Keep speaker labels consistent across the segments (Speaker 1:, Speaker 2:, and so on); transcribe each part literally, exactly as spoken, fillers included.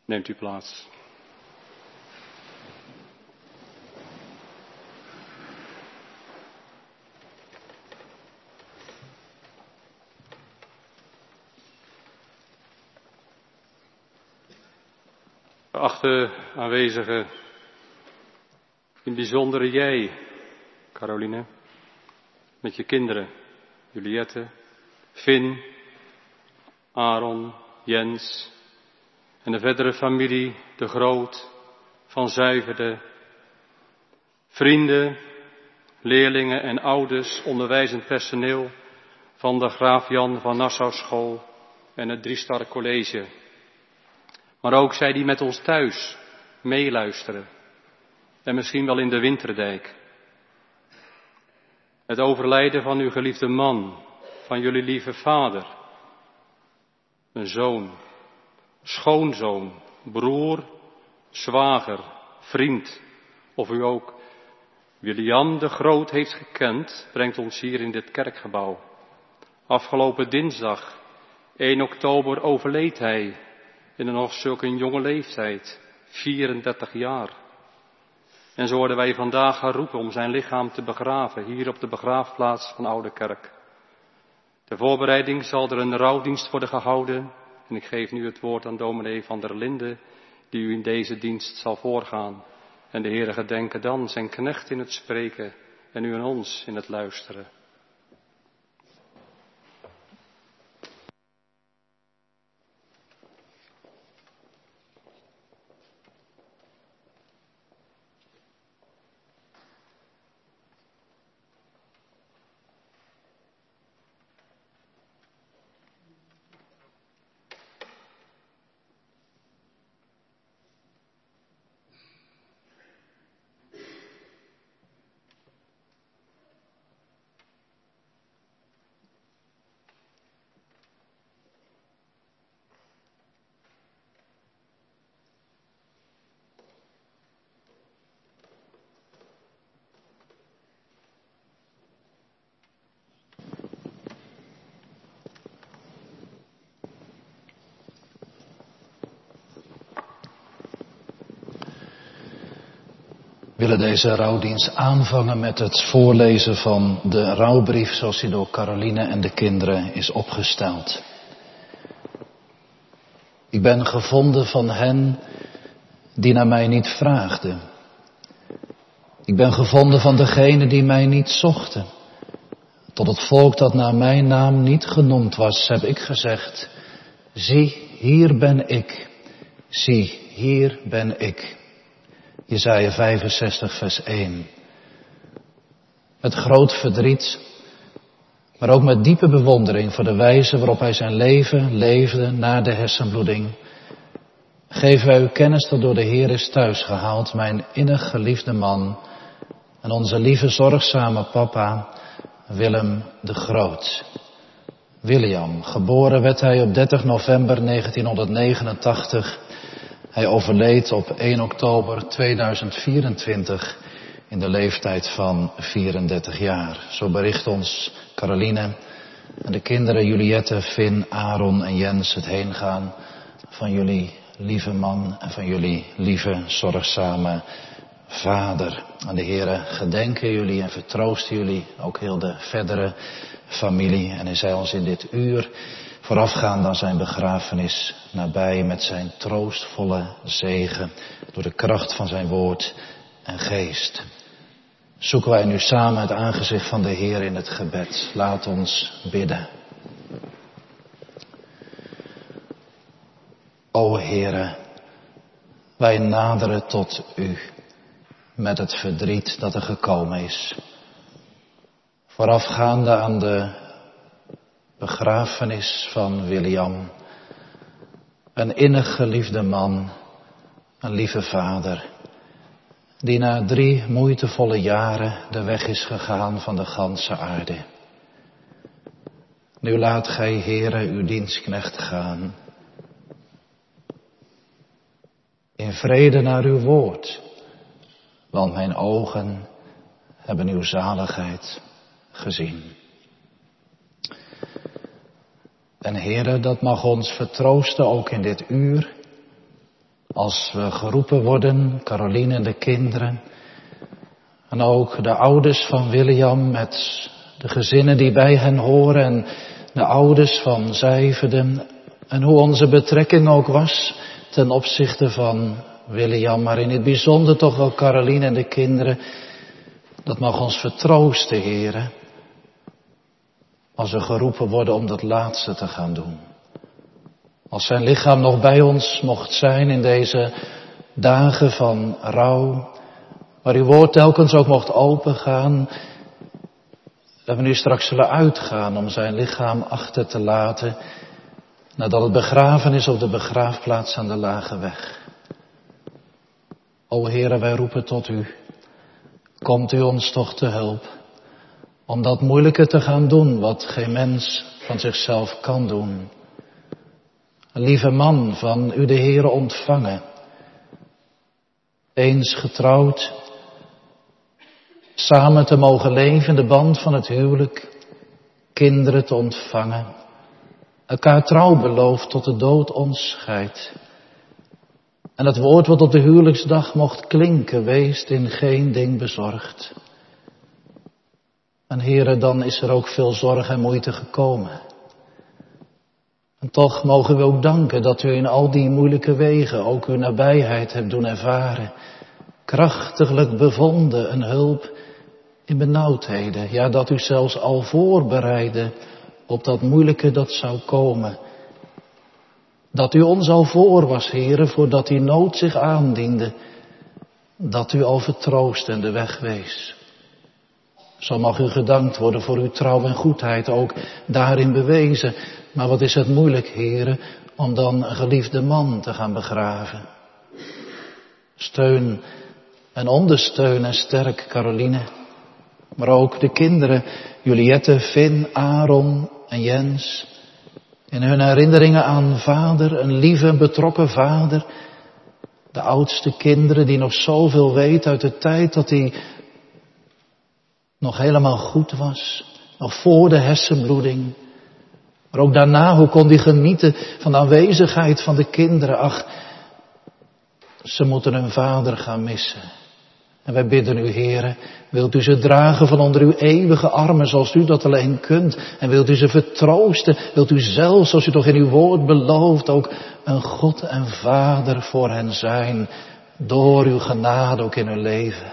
Speaker 1: Neemt u plaats. Geachte aanwezigen, in bijzonder jij, Caroline, met je kinderen, Juliette, Finn, Aaron, Jens en de verdere familie, de Groot, van Zuiverde, vrienden, leerlingen en ouders, onderwijzend personeel van de Graaf Jan van Nassau School en het Driestar College. Maar ook zij die met ons thuis meeluisteren en misschien wel in de Winterdijk. Het overlijden van uw geliefde man, van jullie lieve vader, een zoon, schoonzoon, broer, zwager, vriend, of u ook William de Groot heeft gekend, brengt ons hier in dit kerkgebouw. Afgelopen dinsdag, één oktober, overleed hij in een nog zulke jonge leeftijd, vierendertig jaar. En zo worden wij vandaag geroepen om zijn lichaam te begraven, hier op de begraafplaats van Oude Kerk. Ter voorbereiding zal er een rouwdienst worden gehouden. En ik geef nu het woord aan dominee van der Linden, die u in deze dienst zal voorgaan. En de Heere gedenken dan zijn knecht in het spreken en u en ons in het luisteren.
Speaker 2: We willen deze rouwdienst aanvangen met het voorlezen van de rouwbrief zoals die door Caroline en de kinderen is opgesteld. Ik ben gevonden van hen die naar mij niet vraagden. Ik ben gevonden van degenen die mij niet zochten. Tot het volk dat naar mijn naam niet genoemd was, heb ik gezegd, zie, hier ben ik. Zie, hier ben ik. Jesaja vijfenzestig vers één. Met groot verdriet, maar ook met diepe bewondering voor de wijze waarop hij zijn leven leefde na de hersenbloeding, geven wij u kennis dat door de Heer is thuisgehaald, mijn innig geliefde man en onze lieve zorgzame papa Willem de Groot. William, geboren werd hij op dertig november negentienhonderdnegenentachtig. Hij overleed op één oktober tweeduizend vierentwintig in de leeftijd van vierendertig jaar. Zo bericht ons Caroline en de kinderen Juliette, Finn, Aaron en Jens het heengaan van jullie lieve man en van jullie lieve zorgzame vader. En de Heere gedenken jullie en vertroosten jullie, ook heel de verdere familie. En hij zij ons in dit uur voorafgaand aan zijn begrafenis nabij met zijn troostvolle zegen door de kracht van zijn woord en geest. Zoeken wij nu samen het aangezicht van de Heer in het gebed. Laat ons bidden. O Heere, wij naderen tot u met het verdriet dat er gekomen is. Voorafgaande aan de begrafenis van William, een innig geliefde man, een lieve vader, die na drie moeitevolle jaren de weg is gegaan van de ganse aarde. Nu laat gij, Heere, uw dienstknecht gaan. In vrede naar uw woord, want mijn ogen hebben uw zaligheid gezien. En Heere, dat mag ons vertroosten ook in dit uur, Als we geroepen worden, Caroline en de kinderen. En ook de ouders van William met de gezinnen die bij hen horen. En de ouders van Zijverden. En hoe onze betrekking ook was ten opzichte van William. Maar in het bijzonder toch wel Caroline en de kinderen. Dat mag ons vertroosten, Heere. Als we geroepen worden om dat laatste te gaan doen. Als zijn lichaam nog bij ons mocht zijn in deze dagen van rouw. Waar uw woord telkens ook mocht opengaan. Dat we nu straks zullen uitgaan om zijn lichaam achter te laten. Nadat het begraven is op de begraafplaats aan de Lage Weg. O Heere, wij roepen tot u. Komt u ons toch te hulp. Om dat moeilijke te gaan doen wat geen mens van zichzelf kan doen. Een lieve man van u de Heere ontvangen. Eens getrouwd. Samen te mogen leven in de band van het huwelijk. Kinderen te ontvangen. Elkaar trouw beloofd tot de dood ons scheidt. En het woord wat op de huwelijksdag mocht klinken, weest in geen ding bezorgd. En Heere, dan is er ook veel zorg en moeite gekomen. En toch mogen we ook danken dat u in al die moeilijke wegen ook uw nabijheid hebt doen ervaren. Krachtiglijk bevonden een hulp in benauwdheden. Ja, dat u zelfs al voorbereidde op dat moeilijke dat zou komen. Dat u ons al voor was, Heere, voordat die nood zich aandiende. Dat u al vertroost en de weg wees. Zo mag u gedankt worden voor uw trouw en goedheid, ook daarin bewezen. Maar wat is het moeilijk, Heere, om dan een geliefde man te gaan begraven. Steun en ondersteun en sterk Caroline. Maar ook de kinderen, Juliette, Finn, Aaron en Jens. In hun herinneringen aan vader, een lieve en betrokken vader. De oudste kinderen die nog zoveel weten uit de tijd dat hij nog helemaal goed was. Nog voor de hersenbloeding. Maar ook daarna, hoe kon hij genieten van de aanwezigheid van de kinderen. Ach, ze moeten hun vader gaan missen. En wij bidden u, Heere, wilt u ze dragen van onder uw eeuwige armen zoals u dat alleen kunt. En wilt u ze vertroosten, wilt u zelf, zoals u toch in uw woord belooft, ook een God en Vader voor hen zijn. Door uw genade ook in hun leven.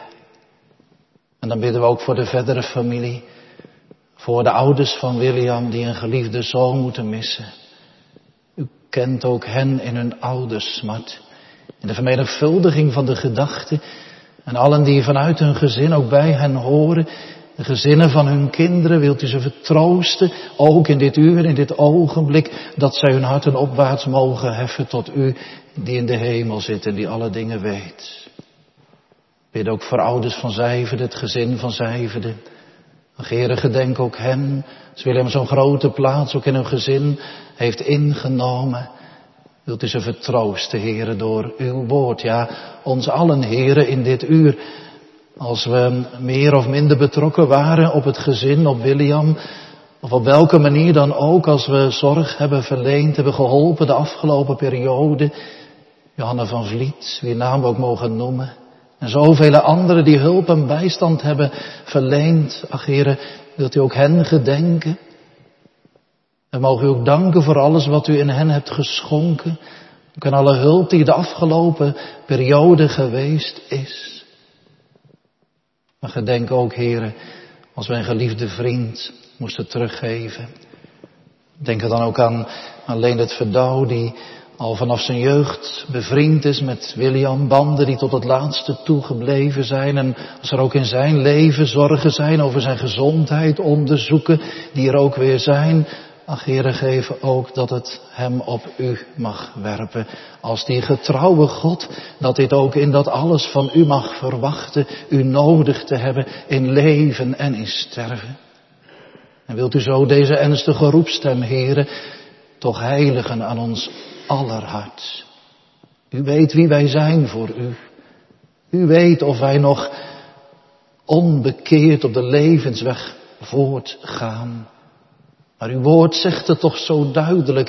Speaker 2: En dan bidden we ook voor de verdere familie. Voor de ouders van William die een geliefde zoon moeten missen. U kent ook hen in hun oudersmart. In de vermenigvuldiging van de gedachten. En allen die vanuit hun gezin ook bij hen horen. De gezinnen van hun kinderen wilt u ze vertroosten. Ook in dit uur, in dit ogenblik. Dat zij hun harten opwaarts mogen heffen tot u die in de hemel zit en die alle dingen weet. Bid ook voor ouders van Zijverden, het gezin van Zijverden. Heere, gedenk ook hen. Als Willem zo'n grote plaats ook in hun gezin heeft ingenomen. Wilt u ze vertroosten, Heere, door uw woord. Ja, ons allen, Heere, in dit uur. Als we meer of minder betrokken waren op het gezin, op William. Of op welke manier dan ook, als we zorg hebben verleend, hebben geholpen de afgelopen periode. Johanna van Vliet, wie naam we ook mogen noemen. En zoveel anderen die hulp en bijstand hebben verleend. Ach, Heere, wilt u ook hen gedenken? En mogen u ook danken voor alles wat u in hen hebt geschonken. Ook aan alle hulp die de afgelopen periode geweest is. Maar gedenk ook, Heere, als wij een geliefde vriend moesten teruggeven. Denk er dan ook aan alleen het Verdouw die al vanaf zijn jeugd bevriend is met William, banden die tot het laatste toe gebleven zijn. En als er ook in zijn leven zorgen zijn over zijn gezondheid, onderzoeken die er ook weer zijn. Ach, Heere, geef ook dat het hem op u mag werpen. Als die getrouwe God, dat dit ook in dat alles van u mag verwachten, u nodig te hebben in leven en in sterven. En wilt u zo deze ernstige roepstem, Heere, toch heiligen aan ons aller hart. U weet wie wij zijn voor u. U weet of wij nog onbekeerd op de levensweg voortgaan. Maar uw woord zegt het toch zo duidelijk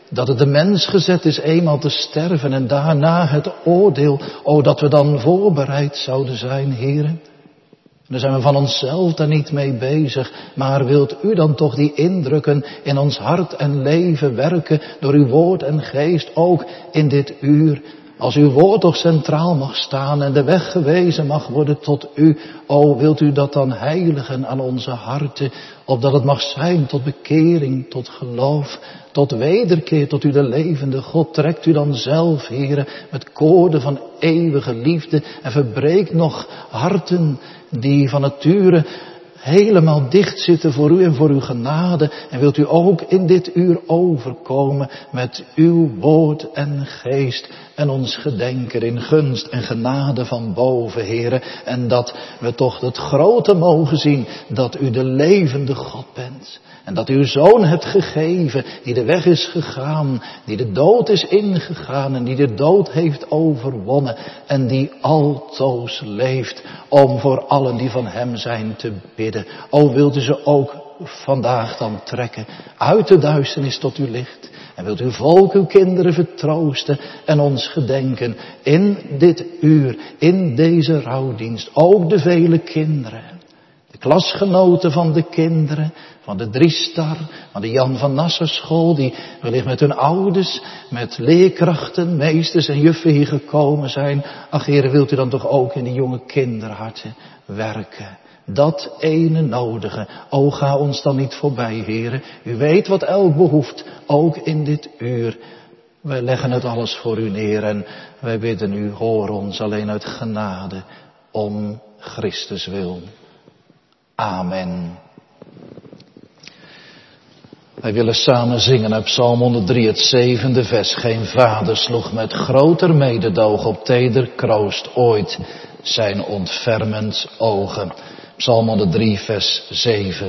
Speaker 2: dat het de mens gezet is eenmaal te sterven en daarna het oordeel. O, dat we dan voorbereid zouden zijn, Heere. Daar zijn we van onszelf daar niet mee bezig. Maar wilt u dan toch die indrukken in ons hart en leven werken door uw woord en geest ook in dit uur. Als uw woord toch centraal mag staan en de weg gewezen mag worden tot u. O, wilt u dat dan heiligen aan onze harten. Opdat het mag zijn tot bekering, tot geloof, tot wederkeer, tot u de levende God. Trekt u dan zelf, Heere, met koorden van eeuwige liefde. En verbreekt nog harten die van nature helemaal dicht zitten voor u en voor uw genade. En wilt u ook in dit uur overkomen met uw woord en geest. En ons gedenken in gunst en genade van boven, Heere. En dat we toch het grote mogen zien dat u de levende God bent. En dat u uw Zoon hebt gegeven, die de weg is gegaan, die de dood is ingegaan en die de dood heeft overwonnen. En die altoos leeft om voor allen die van hem zijn te bidden. O, wilt u ze ook vandaag dan trekken uit de duisternis tot uw licht. En wilt uw volk, uw kinderen vertroosten en ons gedenken in dit uur, in deze rouwdienst. Ook de vele kinderen, de klasgenoten van de kinderen, van de Driestar, van de Jan van Nassau school, die wellicht met hun ouders, met leerkrachten, meesters en juffen hier gekomen zijn. Ach, Heere, wilt u dan toch ook in die jonge kinderharten werken. Dat ene nodige. O, ga ons dan niet voorbij, Heere. U weet wat elk behoeft, ook in dit uur. Wij leggen het alles voor u neer en wij bidden u, hoor ons alleen uit genade, om Christus wil. Amen. Wij willen samen zingen uit Psalm honderddrie, het zevende vers. Geen vader sloeg met groter mededoog op teder kroost ooit zijn ontfermend ogen. Psalm honderddrie, vers zeven.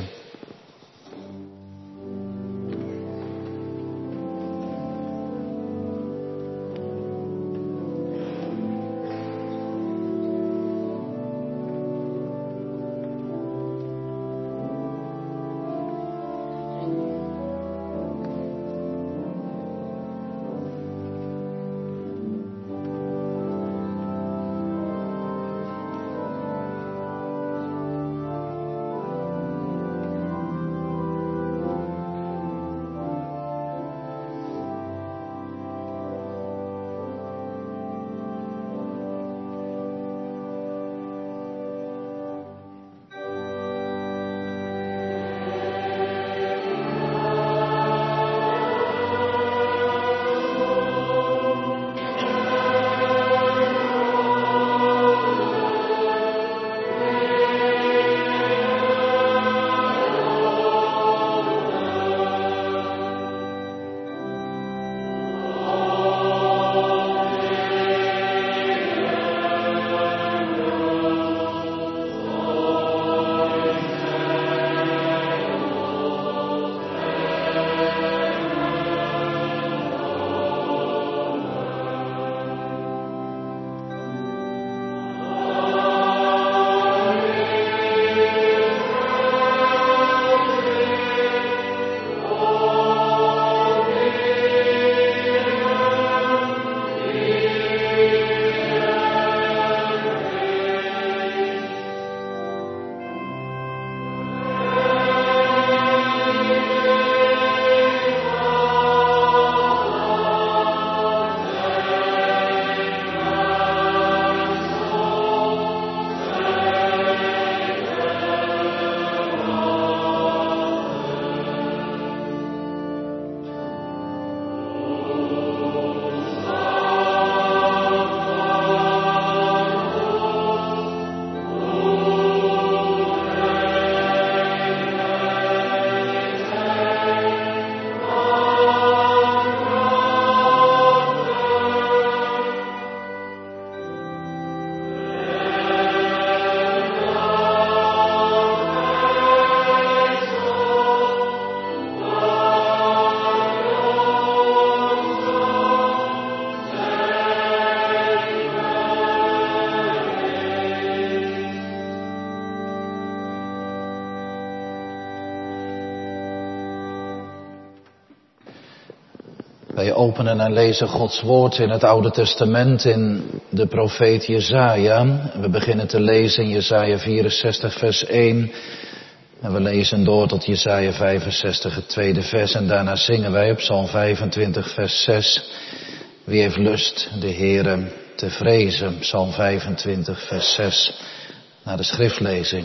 Speaker 2: Wij openen en lezen Gods woord in het Oude Testament in de profeet Jesaja. En we beginnen te lezen in Jesaja vierenzestig vers één. En we lezen door tot Jesaja vijfenzestig het tweede vers. En daarna zingen wij op Psalm vijfentwintig vers zes. Wie heeft lust de Heere te vrezen? Psalm vijfentwintig vers zes. Naar de schriftlezing.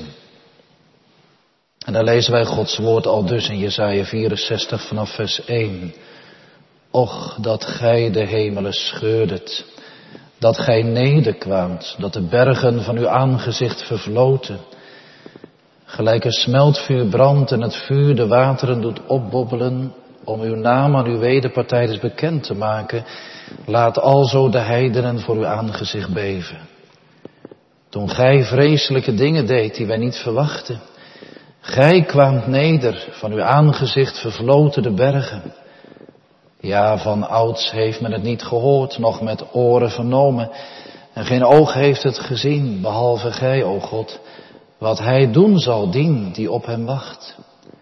Speaker 2: En daar lezen wij Gods woord al dus in Jesaja vierenzestig vanaf vers één. Och, dat gij de hemelen scheurdet, dat gij nederkwaamt, dat de bergen van uw aangezicht vervloten. Gelijk een smeltvuur brandt en het vuur de wateren doet opbobbelen, om uw naam aan uw wederpartijders bekend te maken, laat alzo de heidenen voor uw aangezicht beven. Toen gij vreselijke dingen deed die wij niet verwachten, gij kwaamt neder, van uw aangezicht vervloten de bergen. Ja, van ouds heeft men het niet gehoord, nog met oren vernomen. En geen oog heeft het gezien, behalve gij, o God. Wat hij doen zal, dien die op hem wacht.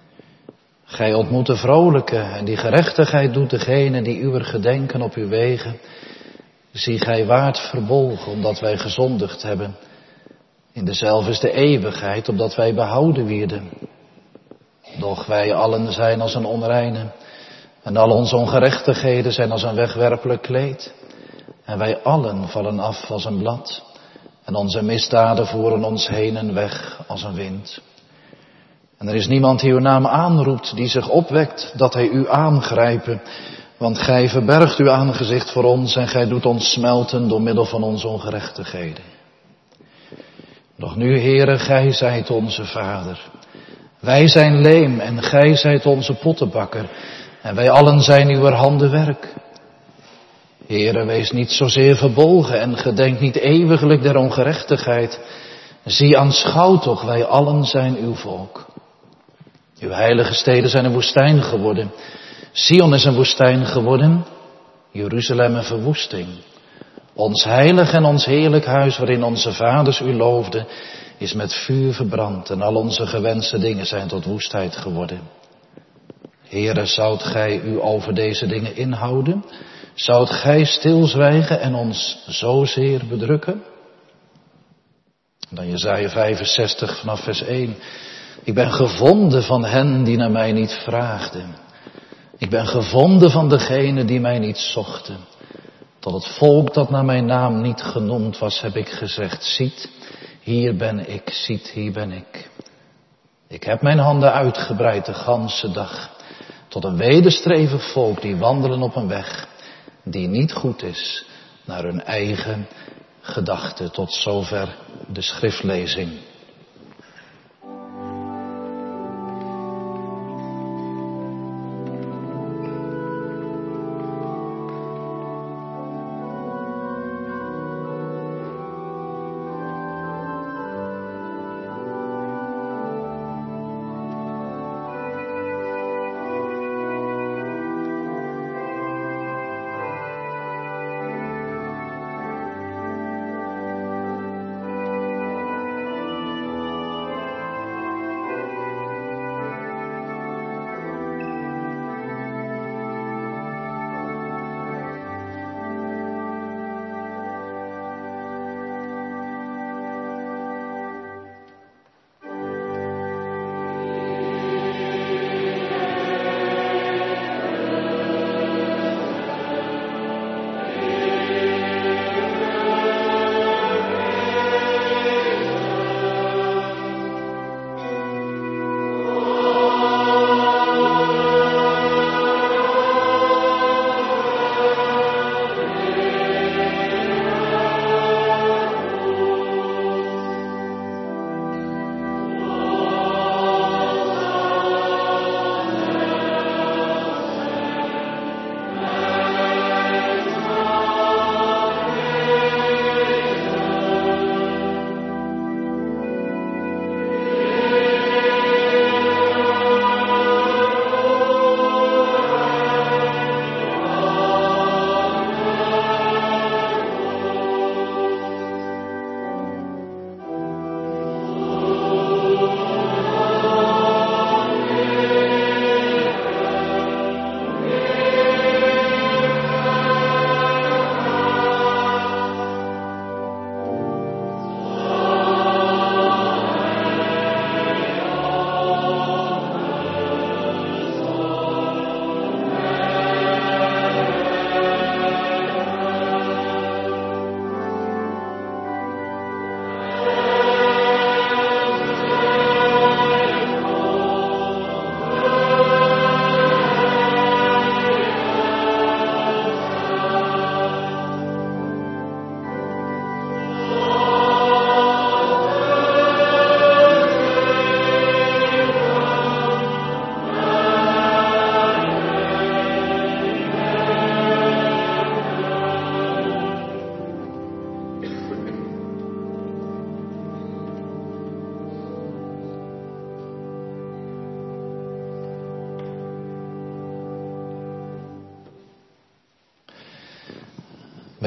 Speaker 2: Gij ontmoet de vrolijke en die gerechtigheid doet degene die uwer gedenken op uw wegen. Zie gij waard verbolgen, omdat wij gezondigd hebben. In dezelfde is de eeuwigheid, opdat wij behouden wierden. Doch wij allen zijn als een onreine. En al onze ongerechtigheden zijn als een wegwerpelijk kleed. En wij allen vallen af als een blad. En onze misdaden voeren ons heen en weg als een wind. En er is niemand die uw naam aanroept, die zich opwekt, dat hij u aangrijpen. Want gij verbergt uw aangezicht voor ons en gij doet ons smelten door middel van onze ongerechtigheden. Doch nu, Heere, gij zijt onze Vader. Wij zijn leem en gij zijt onze pottenbakker. En wij allen zijn uw handen werk. Heere, wees niet zozeer verbolgen en gedenk niet eeuwiglijk der ongerechtigheid. Zie, aanschouw toch, wij allen zijn uw volk. Uw heilige steden zijn een woestijn geworden. Sion is een woestijn geworden. Jeruzalem een verwoesting. Ons heilig en ons heerlijk huis waarin onze vaders u loofden, is met vuur verbrand en al onze gewenste dingen zijn tot woestheid geworden. Heere, zoudt gij u over deze dingen inhouden? Zoudt gij stilzwijgen en ons zozeer bedrukken? Dan Jesaja vijfenzestig vanaf vers één. Ik ben gevonden van hen die naar mij niet vraagden. Ik ben gevonden van degenen die mij niet zochten. Tot het volk dat naar mijn naam niet genoemd was, heb ik gezegd, ziet, hier ben ik, ziet, hier ben ik. Ik heb mijn handen uitgebreid de ganse dag. Tot een wederstrevig volk die wandelen op een weg die niet goed is naar hun eigen gedachten. Tot zover de schriftlezing.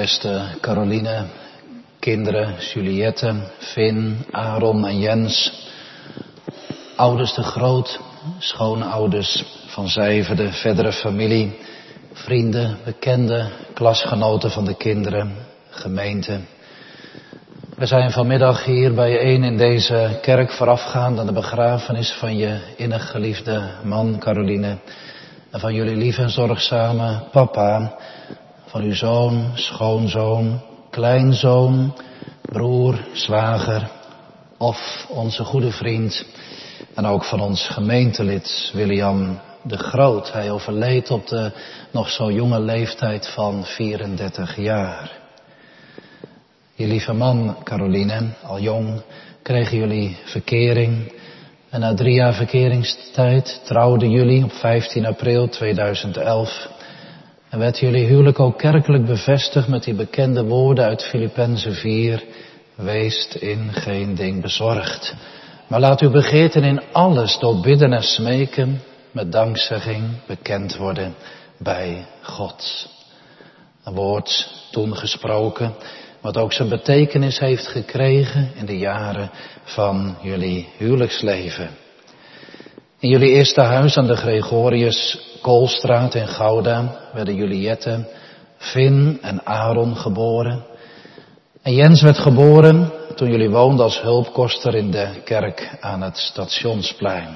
Speaker 2: beste Caroline, kinderen, Juliette, Finn, Aaron en Jens, ouders de Groot, schoonouders van Zijverde, verdere familie, vrienden, bekenden, klasgenoten van de kinderen, gemeente. We zijn vanmiddag hier bijeen in deze kerk voorafgaand aan de begrafenis van je innig geliefde man, Caroline, en van jullie lieve en zorgzame papa, van uw zoon, schoonzoon, kleinzoon, broer, zwager of onze goede vriend en ook van ons gemeentelid William de Groot. Hij overleed op de nog zo jonge leeftijd van vierendertig jaar. Je lieve man, Caroline, al jong kregen jullie verkering. En na drie jaar verkeringstijd trouwden jullie op vijftien april tweeduizend elf. En werd jullie huwelijk ook kerkelijk bevestigd met die bekende woorden uit Filippenzen vier. Weest in geen ding bezorgd. Maar laat uw begeerten in alles door bidden en smeken met dankzegging bekend worden bij God. Een woord toen gesproken, wat ook zijn betekenis heeft gekregen in de jaren van jullie huwelijksleven. In jullie eerste huis aan de Gregorius Koolstraat in Gouda werden Juliette, Finn en Aaron geboren. En Jens werd geboren toen jullie woonden als hulpkoster in de kerk aan het Stationsplein.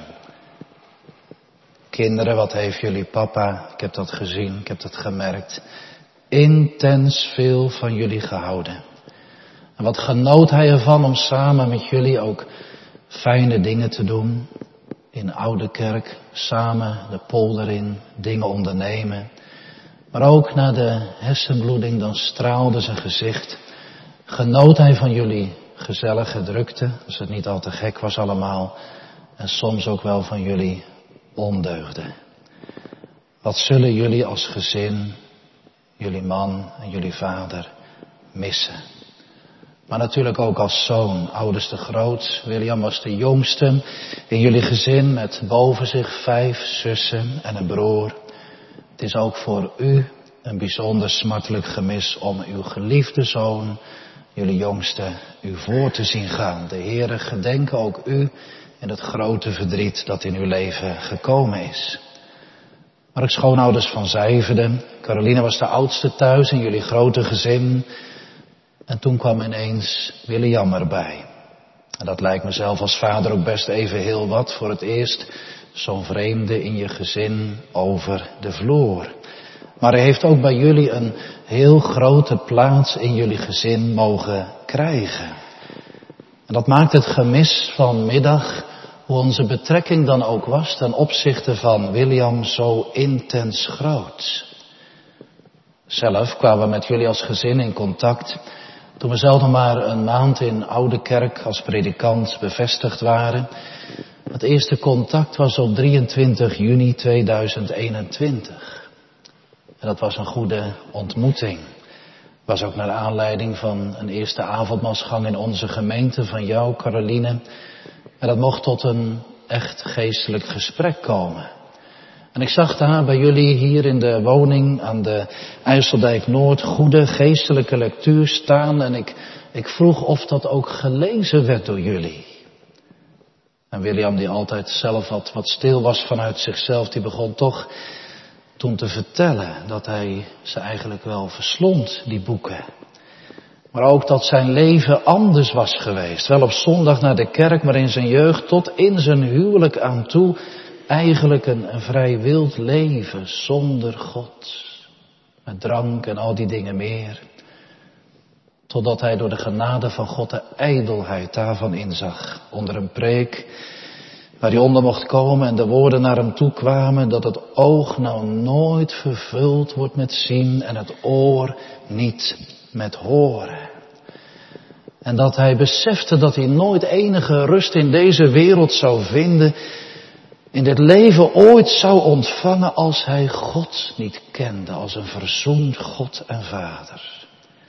Speaker 2: Kinderen, wat heeft jullie papa, ik heb dat gezien, ik heb dat gemerkt, intens veel van jullie gehouden. En wat genoot hij ervan om samen met jullie ook fijne dingen te doen. In Oude Kerk, samen de polder in, dingen ondernemen. Maar ook na de hersenbloeding, dan straalde zijn gezicht. Genoot hij van jullie gezellige drukte, als het niet al te gek was allemaal. En soms ook wel van jullie ondeugden. Wat zullen jullie als gezin, jullie man en jullie vader, missen? Maar natuurlijk ook als zoon, ouders de Groot. William was de jongste in jullie gezin met boven zich vijf zussen en een broer. Het is ook voor u een bijzonder smartelijk gemis om uw geliefde zoon, jullie jongste, u voor te zien gaan. De Heere gedenke ook u in het grote verdriet dat in uw leven gekomen is. Maar ook schoonouders van Zijverde. Caroline was de oudste thuis in jullie grote gezin. En toen kwam ineens William erbij. En dat lijkt mezelf als vader ook best even heel wat. Voor het eerst zo'n vreemde in je gezin over de vloer. Maar hij heeft ook bij jullie een heel grote plaats in jullie gezin mogen krijgen. En dat maakt het gemis vanmiddag, hoe onze betrekking dan ook was ten opzichte van William, zo intens groot. Zelf kwamen we met jullie als gezin in contact toen we zelf nog maar een maand in Oude Kerk als predikant bevestigd waren. Het eerste contact was op drieëntwintig juni tweeduizend eenentwintig. En dat was een goede ontmoeting. Was ook naar aanleiding van een eerste avondmaalsgang in onze gemeente van jou, Caroline. En dat mocht tot een echt geestelijk gesprek komen. En ik zag daar bij jullie hier in de woning aan de IJsseldijk Noord goede geestelijke lectuur staan. En ik, ik vroeg of dat ook gelezen werd door jullie. En William, die altijd zelf wat, wat stil was vanuit zichzelf, die begon toch toen te vertellen dat hij ze eigenlijk wel verslond, die boeken. Maar ook dat zijn leven anders was geweest. Wel op zondag naar de kerk, maar in zijn jeugd tot in zijn huwelijk aan toe eigenlijk een, een vrij wild leven zonder God. Met drank en al die dingen meer. Totdat hij door de genade van God de ijdelheid daarvan inzag. Onder een preek waar hij onder mocht komen en de woorden naar hem toe kwamen dat het oog nou nooit vervuld wordt met zien en het oor niet met horen. En dat hij besefte dat hij nooit enige rust in deze wereld zou vinden, in dit leven ooit zou ontvangen als hij God niet kende, als een verzoend God en Vader.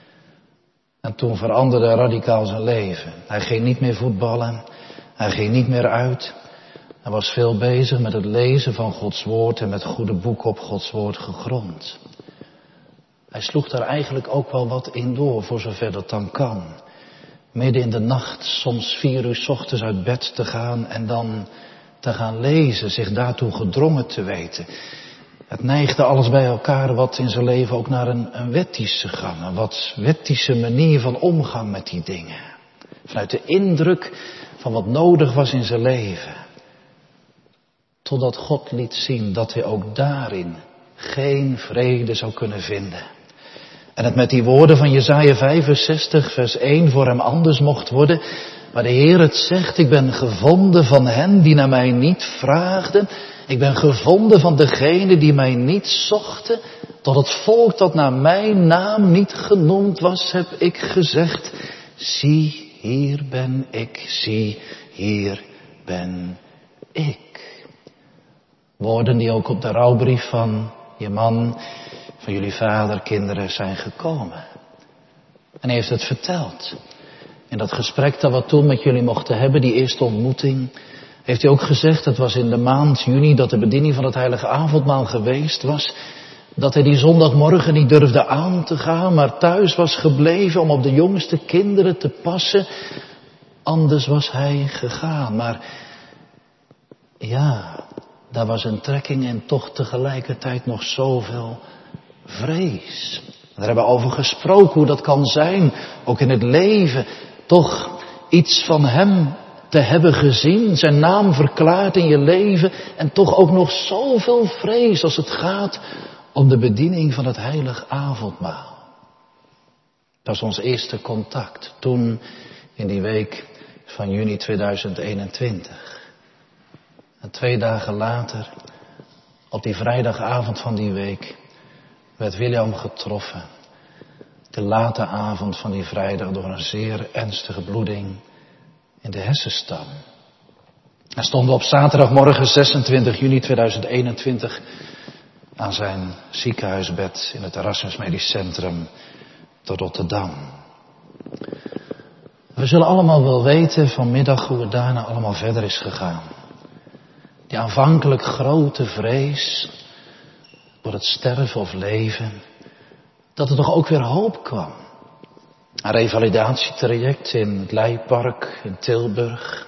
Speaker 2: En toen veranderde radicaal zijn leven. Hij ging niet meer voetballen, hij ging niet meer uit. Hij was veel bezig met het lezen van Gods woord en met goede boeken op Gods woord gegrond. Hij sloeg daar eigenlijk ook wel wat in door, voor zover dat dan kan. Midden in de nacht, soms vier uur 's ochtends uit bed te gaan en dan te gaan lezen, zich daartoe gedrongen te weten. Het neigde alles bij elkaar wat in zijn leven ook naar een, een wettische gang, een wat wettische manier van omgang met die dingen. Vanuit de indruk van wat nodig was in zijn leven. Totdat God liet zien dat hij ook daarin geen vrede zou kunnen vinden. En het met die woorden van Jesaja vijfenzestig vers één voor hem anders mocht worden. Waar de Heer het zegt, ik ben gevonden van hen die naar mij niet vraagden. Ik ben gevonden van degenen die mij niet zochten. Tot het volk dat naar mijn naam niet genoemd was, heb ik gezegd. Zie, hier ben ik, zie, hier ben ik. Woorden die ook op de rouwbrief van je man, van jullie vader, kinderen zijn gekomen. En hij heeft het verteld. In dat gesprek dat we toen met jullie mochten hebben, die eerste ontmoeting, heeft hij ook gezegd, het was in de maand juni dat de bediening van het heilige avondmaal geweest was, dat hij die zondagmorgen niet durfde aan te gaan, maar thuis was gebleven om op de jongste kinderen te passen. Anders was hij gegaan. Maar ja, daar was een trekking en toch tegelijkertijd nog zoveel vrees. Daar hebben we over gesproken, hoe dat kan zijn, ook in het leven, toch iets van hem te hebben gezien, zijn naam verklaard in je leven en toch ook nog zoveel vrees als het gaat om de bediening van het heilig avondmaal. Dat is ons eerste contact, toen in die week van juni tweeduizend eenentwintig. En twee dagen later, op die vrijdagavond van die week, werd William getroffen. De late avond van die vrijdag door een zeer ernstige bloeding in de hersenstam. Hij stond op zaterdagmorgen zesentwintig juni tweeduizend eenentwintig aan zijn ziekenhuisbed in het Erasmus Medisch Centrum te Rotterdam. We zullen allemaal wel weten vanmiddag hoe het daarna allemaal verder is gegaan. Die aanvankelijk grote vrees door het sterven of leven, dat er toch ook weer hoop kwam. Een revalidatietraject in het Leipark in Tilburg.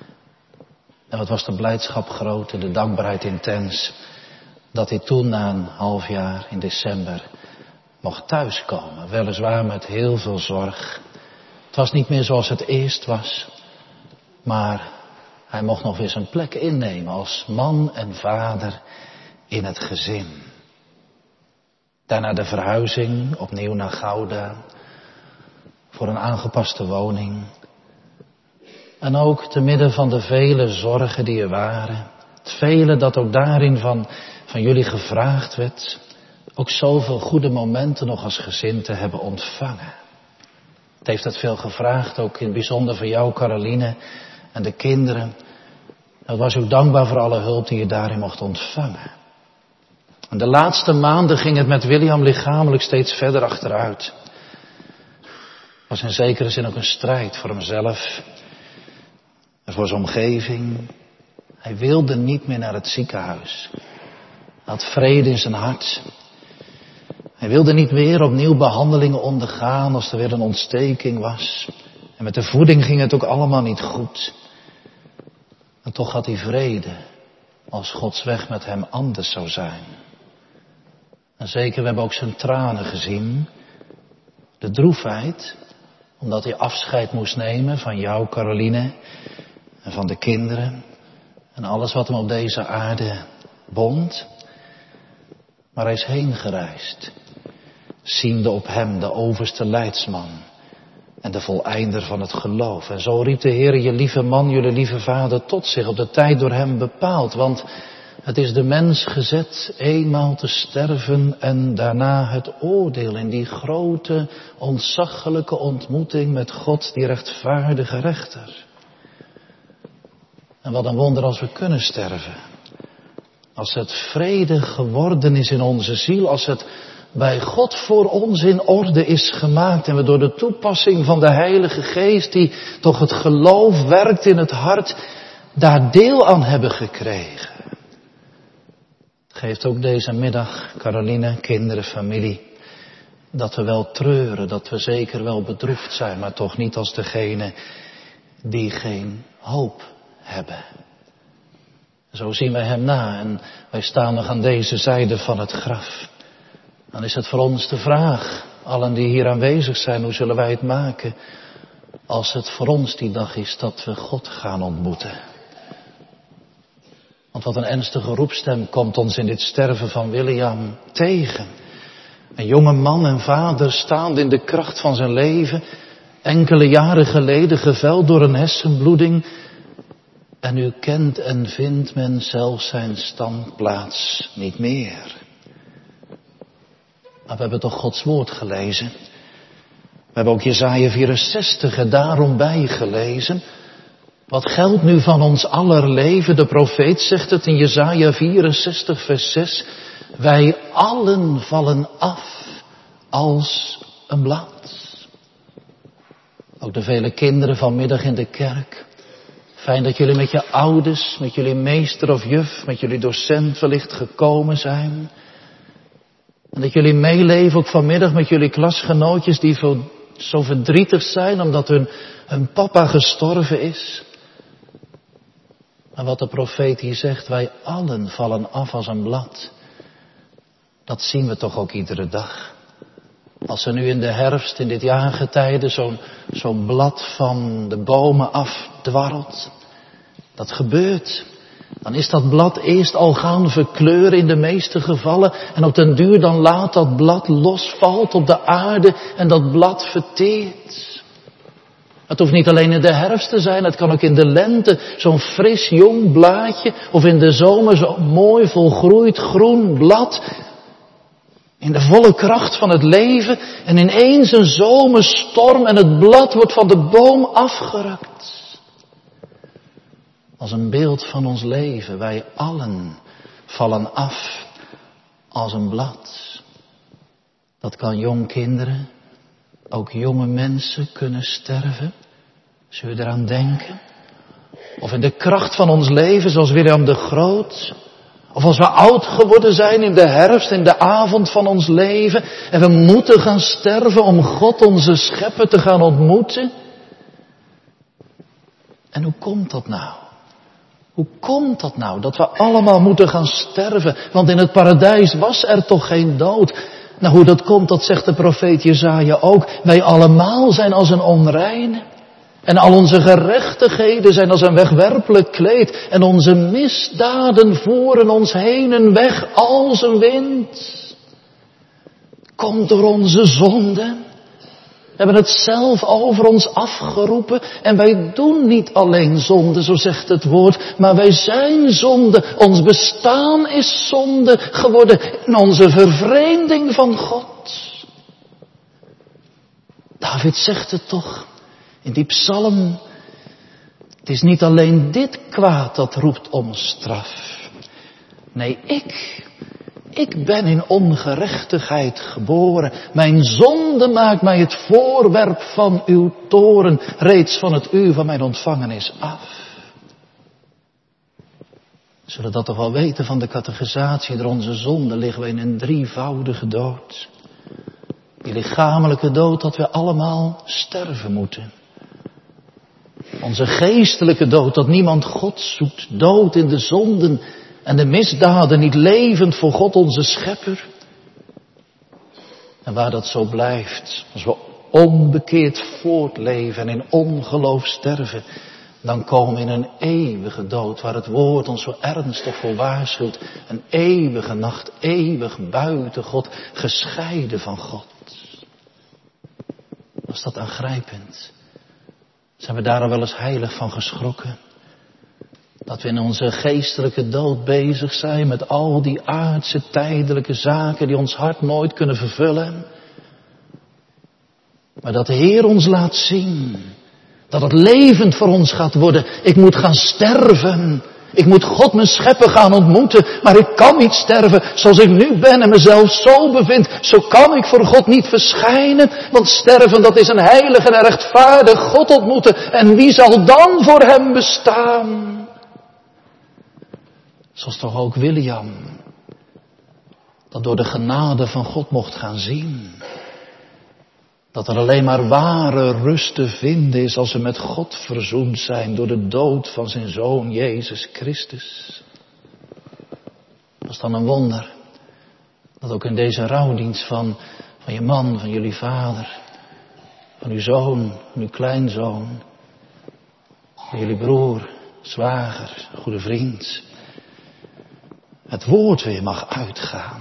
Speaker 2: En wat was de blijdschap groot en de dankbaarheid intens, dat hij toen na een half jaar in december mocht thuiskomen. Weliswaar met heel veel zorg. Het was niet meer zoals het eerst was, maar hij mocht nog weer zijn plek innemen als man en vader in het gezin. Daarna de verhuizing opnieuw naar Gouda voor een aangepaste woning. En ook te midden van de vele zorgen die er waren, het vele dat ook daarin van, van jullie gevraagd werd, ook zoveel goede momenten nog als gezin te hebben ontvangen. Het heeft het veel gevraagd, ook in het bijzonder voor jou, Caroline, en de kinderen. Dat was ook dankbaar voor alle hulp die je daarin mocht ontvangen. En de laatste maanden ging het met William lichamelijk steeds verder achteruit. Het was in zekere zin ook een strijd voor hemzelf en voor zijn omgeving. Hij wilde niet meer naar het ziekenhuis. Hij had vrede in zijn hart. Hij wilde niet weer opnieuw behandelingen ondergaan als er weer een ontsteking was. En met de voeding ging het ook allemaal niet goed. En toch had hij vrede als Gods weg met hem anders zou zijn. En zeker, we hebben ook zijn tranen gezien. De droefheid, omdat hij afscheid moest nemen van jou, Caroline, en van de kinderen. En alles wat hem op deze aarde bond. Maar hij is heen gereisd. Ziende op hem, de overste leidsman. En de voleinder van het geloof. En zo riep de Heer je lieve man, jullie lieve vader tot zich. Op de tijd door hem bepaald. Want het is de mens gezet eenmaal te sterven en daarna het oordeel in die grote, ontzaglijke ontmoeting met God, die rechtvaardige rechter. En wat een wonder als we kunnen sterven. Als het vrede geworden is in onze ziel, als het bij God voor ons in orde is gemaakt en we door de toepassing van de Heilige Geest, die toch het geloof werkt in het hart, daar deel aan hebben gekregen. Geeft ook deze middag, Caroline, kinderen, familie, dat we wel treuren, dat we zeker wel bedroefd zijn, maar toch niet als degene die geen hoop hebben. Zo zien wij hem na en wij staan nog aan deze zijde van het graf. Dan is het voor ons de vraag, allen die hier aanwezig zijn, hoe zullen wij het maken als het voor ons die dag is dat we God gaan ontmoeten. Want wat een ernstige roepstem komt ons in dit sterven van William tegen. Een jonge man en vader staande in de kracht van zijn leven, enkele jaren geleden geveld door een hersenbloeding. En nu kent en vindt men zelfs zijn standplaats niet meer. Maar we hebben toch Gods woord gelezen. We hebben ook Jesaja vierenzestig er daarom bij gelezen. Wat geldt nu van ons aller leven? De profeet zegt het in Jesaja vierenzestig vers zes. Wij allen vallen af als een blad. Ook de vele kinderen vanmiddag in de kerk. Fijn dat jullie met je ouders, met jullie meester of juf, met jullie docent wellicht gekomen zijn. En dat jullie meeleven ook vanmiddag met jullie klasgenootjes die zo verdrietig zijn omdat hun, hun papa gestorven is. Maar wat de profeet hier zegt, wij allen vallen af als een blad. Dat zien we toch ook iedere dag. Als er nu in de herfst, in dit jaargetijde, zo'n zo'n blad van de bomen afdwarrelt. Dat gebeurt. Dan is dat blad eerst al gaan verkleuren in de meeste gevallen. En op den duur dan laat dat blad losvalt op de aarde en dat blad verteert. Het hoeft niet alleen in de herfst te zijn, het kan ook in de lente. Zo'n fris jong blaadje of in de zomer zo'n mooi volgroeid groen blad. In de volle kracht van het leven en ineens een zomerstorm en het blad wordt van de boom afgerukt. Als een beeld van ons leven, wij allen vallen af als een blad. Dat kan jong kinderen, ook jonge mensen kunnen sterven. Zul je eraan denken? Of in de kracht van ons leven, zoals William de Groot. Of als we oud geworden zijn in de herfst, in de avond van ons leven. En we moeten gaan sterven om God, onze schepper, te gaan ontmoeten. En hoe komt dat nou? Hoe komt dat nou, dat we allemaal moeten gaan sterven? Want in het paradijs was er toch geen dood? Nou, hoe dat komt, dat zegt de profeet Jesaja ook. Wij allemaal zijn als een onreine. En al onze gerechtigheden zijn als een wegwerpelijk kleed. En onze misdaden voeren ons heen en weg als een wind. Komt door onze zonde. We hebben het zelf over ons afgeroepen. En wij doen niet alleen zonde, zo zegt het woord. Maar wij zijn zonde. Ons bestaan is zonde geworden. In onze vervreemding van God. David zegt het toch. In die psalm, het is niet alleen dit kwaad dat roept om straf. Nee, ik, ik ben in ongerechtigheid geboren. Mijn zonde maakt mij het voorwerp van uw toorn, reeds van het uur van mijn ontvangenis af. We zullen dat toch wel weten van de catechisatie, door onze zonde liggen we in een drievoudige dood. Die lichamelijke dood dat we allemaal sterven moeten. Onze geestelijke dood, dat niemand God zoekt, dood in de zonden en de misdaden, niet levend voor God onze schepper. En waar dat zo blijft, als we onbekeerd voortleven en in ongeloof sterven, dan komen we in een eeuwige dood, waar het woord ons zo ernstig voor waarschuwt. Een eeuwige nacht, eeuwig buiten God, gescheiden van God. Was dat aangrijpend? Zijn we daar al wel eens heilig van geschrokken? Dat we in onze geestelijke dood bezig zijn met al die aardse tijdelijke zaken die ons hart nooit kunnen vervullen. Maar dat de Heer ons laat zien dat het levend voor ons gaat worden. Ik moet gaan sterven. Ik moet God mijn schepper gaan ontmoeten. Maar ik kan niet sterven zoals ik nu ben en mezelf zo bevind. Zo kan ik voor God niet verschijnen. Want sterven, dat is een heilige en rechtvaardig God ontmoeten. En wie zal dan voor hem bestaan? Zoals toch ook William. Dat door de genade van God mocht gaan zien. Dat er alleen maar ware rust te vinden is als we met God verzoend zijn door de dood van zijn Zoon Jezus Christus. Dat is dan een wonder. Dat ook in deze rouwdienst van, van je man, van jullie vader, van uw zoon, van uw kleinzoon, van jullie broer, zwager, goede vriend, het woord weer mag uitgaan.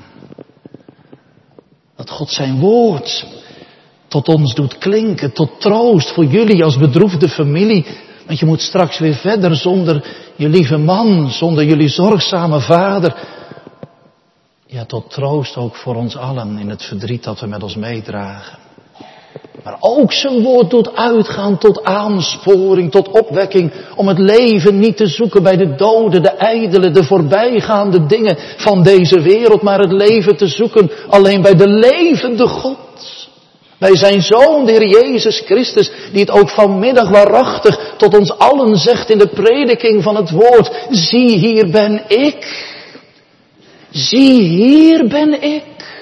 Speaker 2: Dat God zijn woord tot ons doet klinken, tot troost voor jullie als bedroefde familie. Want je moet straks weer verder zonder je lieve man, zonder jullie zorgzame vader. Ja, tot troost ook voor ons allen in het verdriet dat we met ons meedragen. Maar ook zijn woord doet uitgaan tot aansporing, tot opwekking. Om het leven niet te zoeken bij de doden, de ijdele, de voorbijgaande dingen van deze wereld. Maar het leven te zoeken alleen bij de levende God. Bij zijn Zoon, de Heer Jezus Christus, die het ook vanmiddag waarachtig tot ons allen zegt in de prediking van het woord. Zie, hier ben ik. Zie, hier ben ik.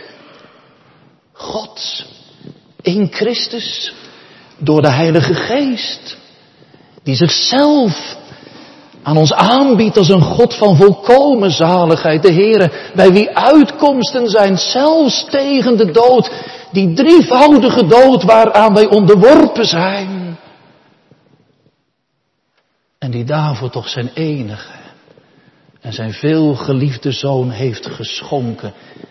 Speaker 2: God in Christus, door de Heilige Geest, die zichzelf aan ons aanbiedt als een God van volkomen zaligheid. De Heere, bij wie uitkomsten zijn, zelfs tegen de dood, die drievoudige dood waaraan wij onderworpen zijn. En die daarvoor toch zijn enige en zijn veelgeliefde Zoon heeft geschonken.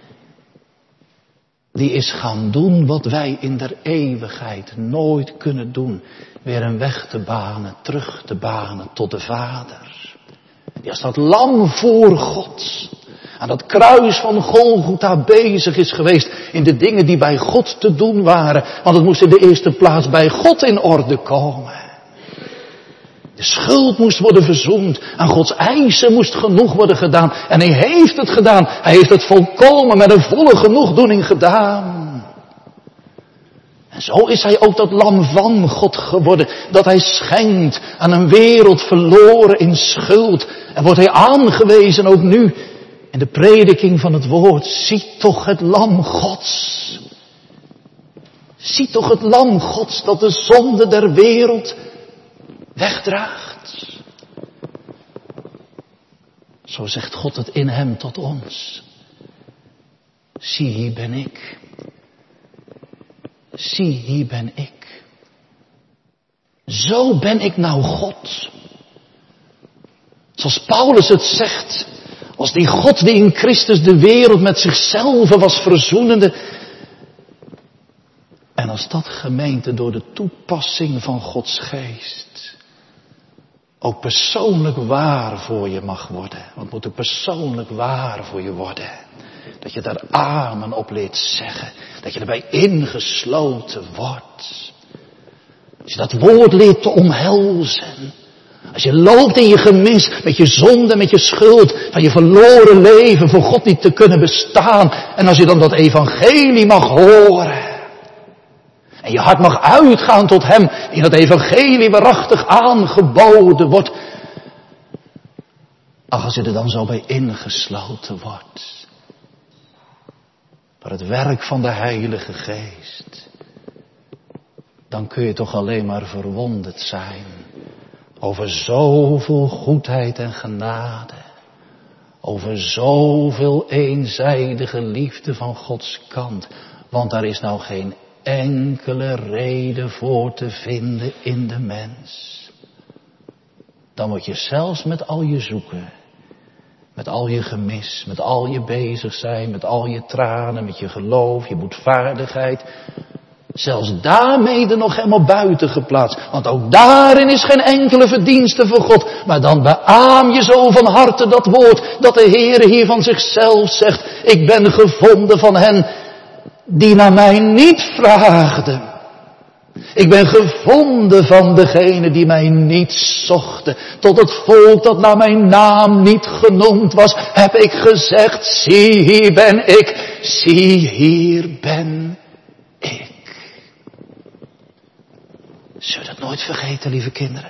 Speaker 2: Die is gaan doen wat wij in der eeuwigheid nooit kunnen doen. Weer een weg te banen, terug te banen tot de Vader. Die als dat lam voor God aan dat kruis van Golgotha bezig is geweest in de dingen die bij God te doen waren. Want het moest in de eerste plaats bij God in orde komen. De schuld moest worden verzoend. Aan Gods eisen moest genoeg worden gedaan. En hij heeft het gedaan. Hij heeft het volkomen met een volle genoegdoening gedaan. En zo is hij ook dat lam van God geworden. Dat hij schenkt aan een wereld verloren in schuld. En wordt hij aangewezen ook nu in de prediking van het woord. Zie toch het lam Gods. Zie toch het lam Gods dat de zonde der wereld wegdraagt. Zo zegt God het in hem tot ons. Zie, hier ben ik. Zie, hier ben ik. Zo ben ik nou God. Zoals Paulus het zegt. Als die God die in Christus de wereld met zichzelf was verzoenende. En als dat gemeente door de toepassing van Gods geest ook persoonlijk waar voor je mag worden. Want het moet ook persoonlijk waar voor je worden. Dat je daar amen op leert zeggen. Dat je erbij ingesloten wordt. Als je dat woord leert te omhelzen. Als je loopt in je gemis, met je zonde, met je schuld, van je verloren leven, voor God niet te kunnen bestaan. En als je dan dat evangelie mag horen. En je hart mag uitgaan tot hem, die dat evangelie waarachtig aangeboden wordt. Ach, als je er dan zo bij ingesloten wordt. Door het werk van de Heilige Geest. Dan kun je toch alleen maar verwonderd zijn. Over zoveel goedheid en genade. Over zoveel eenzijdige liefde van Gods kant. Want daar is nou geen enkele reden voor te vinden in de mens. Dan moet je zelfs met al je zoeken, met al je gemis, met al je bezig zijn, met al je tranen, met je geloof, je boetvaardigheid, zelfs daarmee er nog helemaal buiten geplaatst. Want ook daarin is geen enkele verdienste voor God. Maar dan beaam je zo van harte dat woord, dat de Heere hier van zichzelf zegt, ik ben gevonden van hen die naar mij niet vraagden. Ik ben gevonden van degene die mij niet zochten. Tot het volk dat naar mijn naam niet genoemd was, heb ik gezegd, zie hier ben ik, zie hier ben ik. Zul je dat nooit vergeten, lieve kinderen?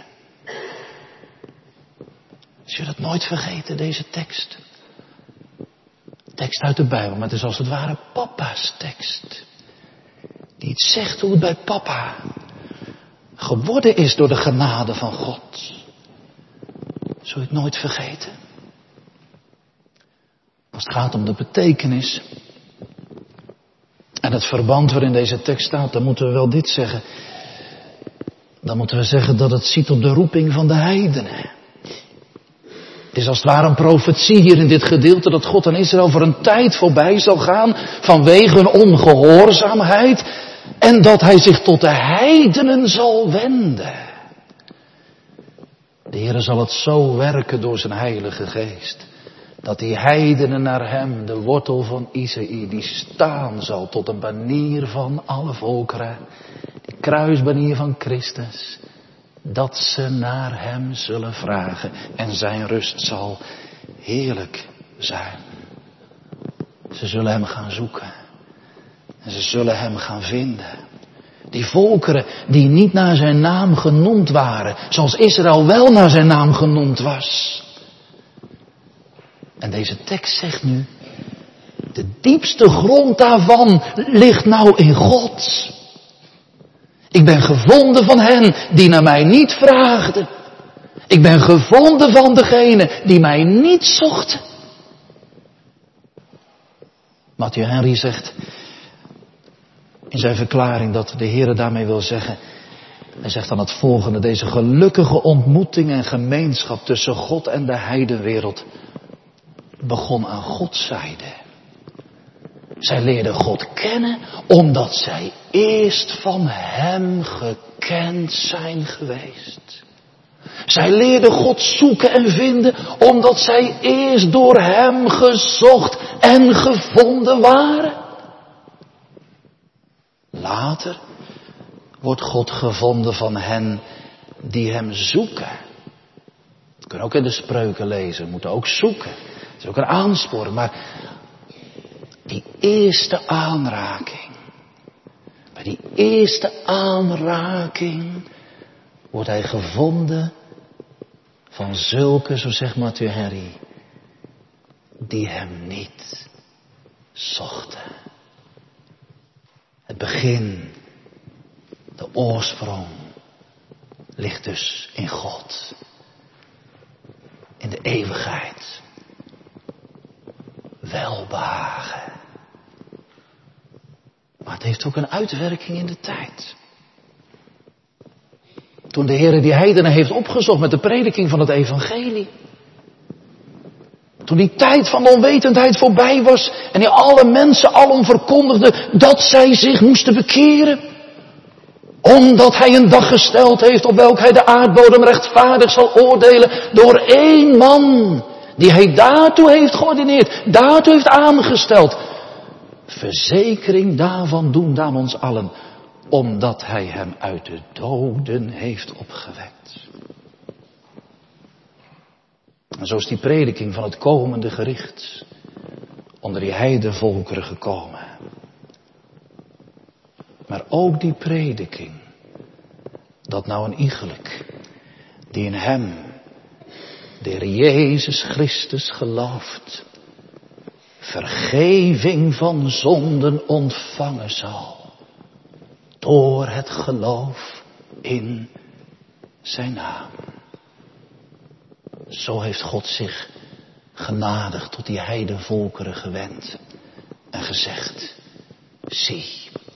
Speaker 2: Zul je dat nooit vergeten, deze tekst? Tekst uit de Bijbel, maar het is als het ware papa's tekst. Die het zegt hoe het bij papa geworden is door de genade van God. Zul je het nooit vergeten? Als het gaat om de betekenis en het verband waarin deze tekst staat, dan moeten we wel dit zeggen. Dan moeten we zeggen dat het ziet op de roeping van de heidenen. Het is als het ware een profetie hier in dit gedeelte dat God aan Israël voor een tijd voorbij zal gaan vanwege hun ongehoorzaamheid en dat hij zich tot de heidenen zal wenden. De Heer zal het zo werken door zijn Heilige Geest, dat die heidenen naar hem, de wortel van Isaïe, die staan zal tot een banier van alle volkeren, die kruisbanier van Christus, dat ze naar hem zullen vragen en zijn rust zal heerlijk zijn. Ze zullen hem gaan zoeken en ze zullen hem gaan vinden. Die volkeren die niet naar zijn naam genoemd waren, zoals Israël wel naar zijn naam genoemd was. En deze tekst zegt nu, de diepste grond daarvan ligt nou in God. Ik ben gevonden van hen die naar mij niet vraagden. Ik ben gevonden van degene die mij niet zochten. Matthew Henry zegt in zijn verklaring dat de Heer daarmee wil zeggen. Hij zegt dan het volgende: deze gelukkige ontmoeting en gemeenschap tussen God en de heidenwereld begon aan Gods zijde. Zij leerden God kennen omdat zij eerst van hem gekend zijn geweest. Zij leerden God zoeken en vinden omdat zij eerst door hem gezocht en gevonden waren. Later wordt God gevonden van hen die hem zoeken. We kunnen ook in de Spreuken lezen, we moeten ook zoeken. Het is ook een aansporing, maar die eerste aanraking, bij die eerste aanraking wordt hij gevonden van zulke, zo zegt Matthew Henry, die hem niet zochten. Het begin, de oorsprong, ligt dus in God. In de eeuwigheid. Welbehagen. Maar het heeft ook een uitwerking in de tijd. Toen de Heer die heidenen heeft opgezocht met de prediking van het evangelie. Toen die tijd van de onwetendheid voorbij was en hij alle mensen alom verkondigde dat zij zich moesten bekeren. Omdat hij een dag gesteld heeft op welk hij de aardbodem rechtvaardig zal oordelen door één man. Die hij daartoe heeft geordineerd, daartoe heeft aangesteld. Verzekering daarvan doen aan ons allen, omdat hij hem uit de doden heeft opgewekt. En zo is die prediking van het komende gericht onder die heidenvolkeren gekomen. Maar ook die prediking, dat nou een iegelijk, die in hem, de Heer Jezus Christus gelooft, vergeving van zonden ontvangen zal, door het geloof in zijn naam. Zo heeft God zich genadig tot die heidenvolkeren gewend en gezegd, zie,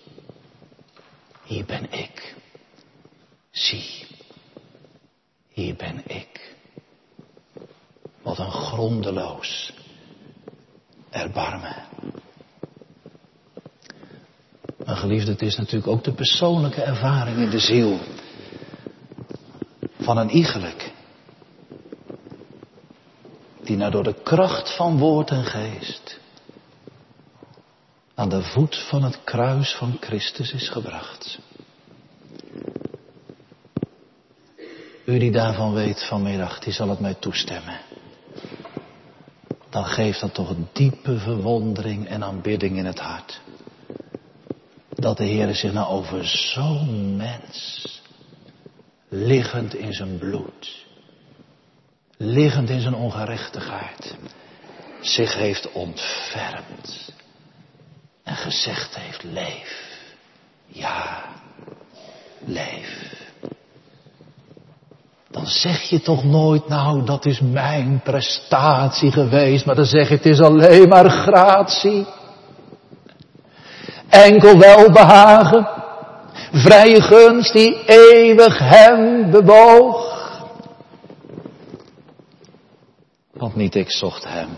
Speaker 2: hier ben ik. Zie, hier ben ik. Wat een grondeloos erbarmen. Mijn geliefde, het is natuurlijk ook de persoonlijke ervaring in de ziel van een iegelijk, die nou door de kracht van woord en geest aan de voet van het kruis van Christus is gebracht. U die daarvan weet vanmiddag, die zal het mij toestemmen. Dan geeft dat toch een diepe verwondering en aanbidding in het hart. Dat de Heer zich nou over zo'n mens, liggend in zijn bloed, liggend in zijn ongerechtigheid, zich heeft ontfermd en gezegd heeft, leef, Ja, leef. Dan zeg je toch nooit, nou dat is mijn prestatie geweest, maar dan zeg je het is alleen maar gratie. Enkel welbehagen, vrije gunst die eeuwig hem bewoog. Want niet ik zocht hem,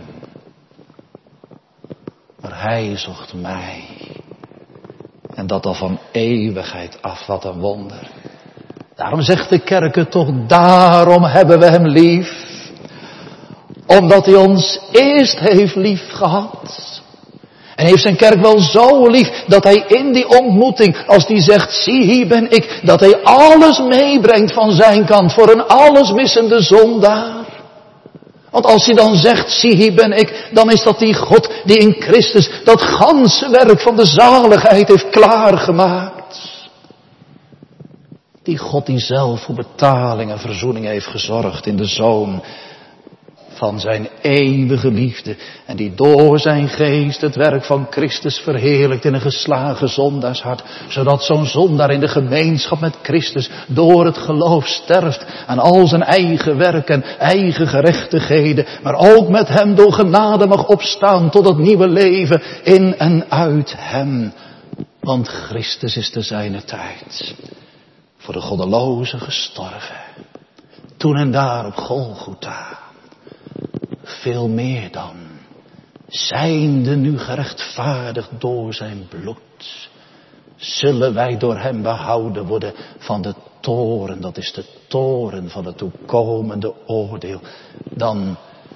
Speaker 2: maar hij zocht mij. En dat al van eeuwigheid af, wat een wonder. Daarom zegt de kerk het toch, daarom hebben we hem lief. Omdat hij ons eerst heeft lief gehad. En heeft zijn kerk wel zo lief, dat hij in die ontmoeting, als die zegt, zie hier ben ik, dat hij alles meebrengt van zijn kant voor een allesmissende zondaar. Want als hij dan zegt, zie hier ben ik, dan is dat die God die in Christus dat ganse werk van de zaligheid heeft klaargemaakt. Die God die zelf voor betaling en verzoening heeft gezorgd in de Zoon van zijn eeuwige liefde. En die door zijn geest het werk van Christus verheerlijkt in een geslagen zondaarshart. Zodat zo'n zondaar in de gemeenschap met Christus door het geloof sterft aan al zijn eigen werk en eigen gerechtigheden. Maar ook met hem door genade mag opstaan tot het nieuwe leven in en uit hem. Want Christus is te zijner tijd voor de goddelozen gestorven. Toen en daar op Golgotha. Veel meer dan, zijnde nu gerechtvaardigd door zijn bloed, zullen wij door hem behouden worden van de toren, dat is de toren van het toekomende oordeel. Dan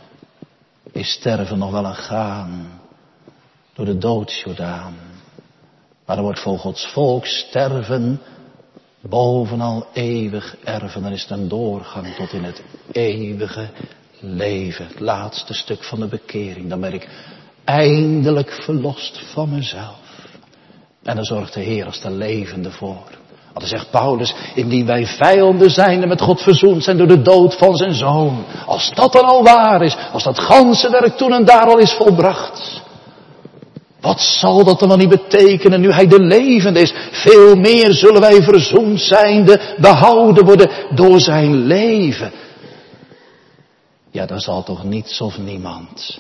Speaker 2: is sterven nog wel een gaan door de doodsjordaan, maar er wordt voor Gods volk sterven bovenal eeuwig erven. Dan is het een doorgang tot in het eeuwige leven, het laatste stuk van de bekering. Dan ben ik eindelijk verlost van mezelf. En dan zorgt de Heer als de levende voor. Want dan zegt Paulus, indien wij vijanden zijn en met God verzoend zijn door de dood van zijn Zoon. Als dat dan al waar is, als dat ganse werk toen en daar al is volbracht. Wat zal dat dan wel niet betekenen nu hij de levende is? Veel meer zullen wij verzoend zijnde behouden worden door zijn leven. Ja, dan zal toch niets of niemand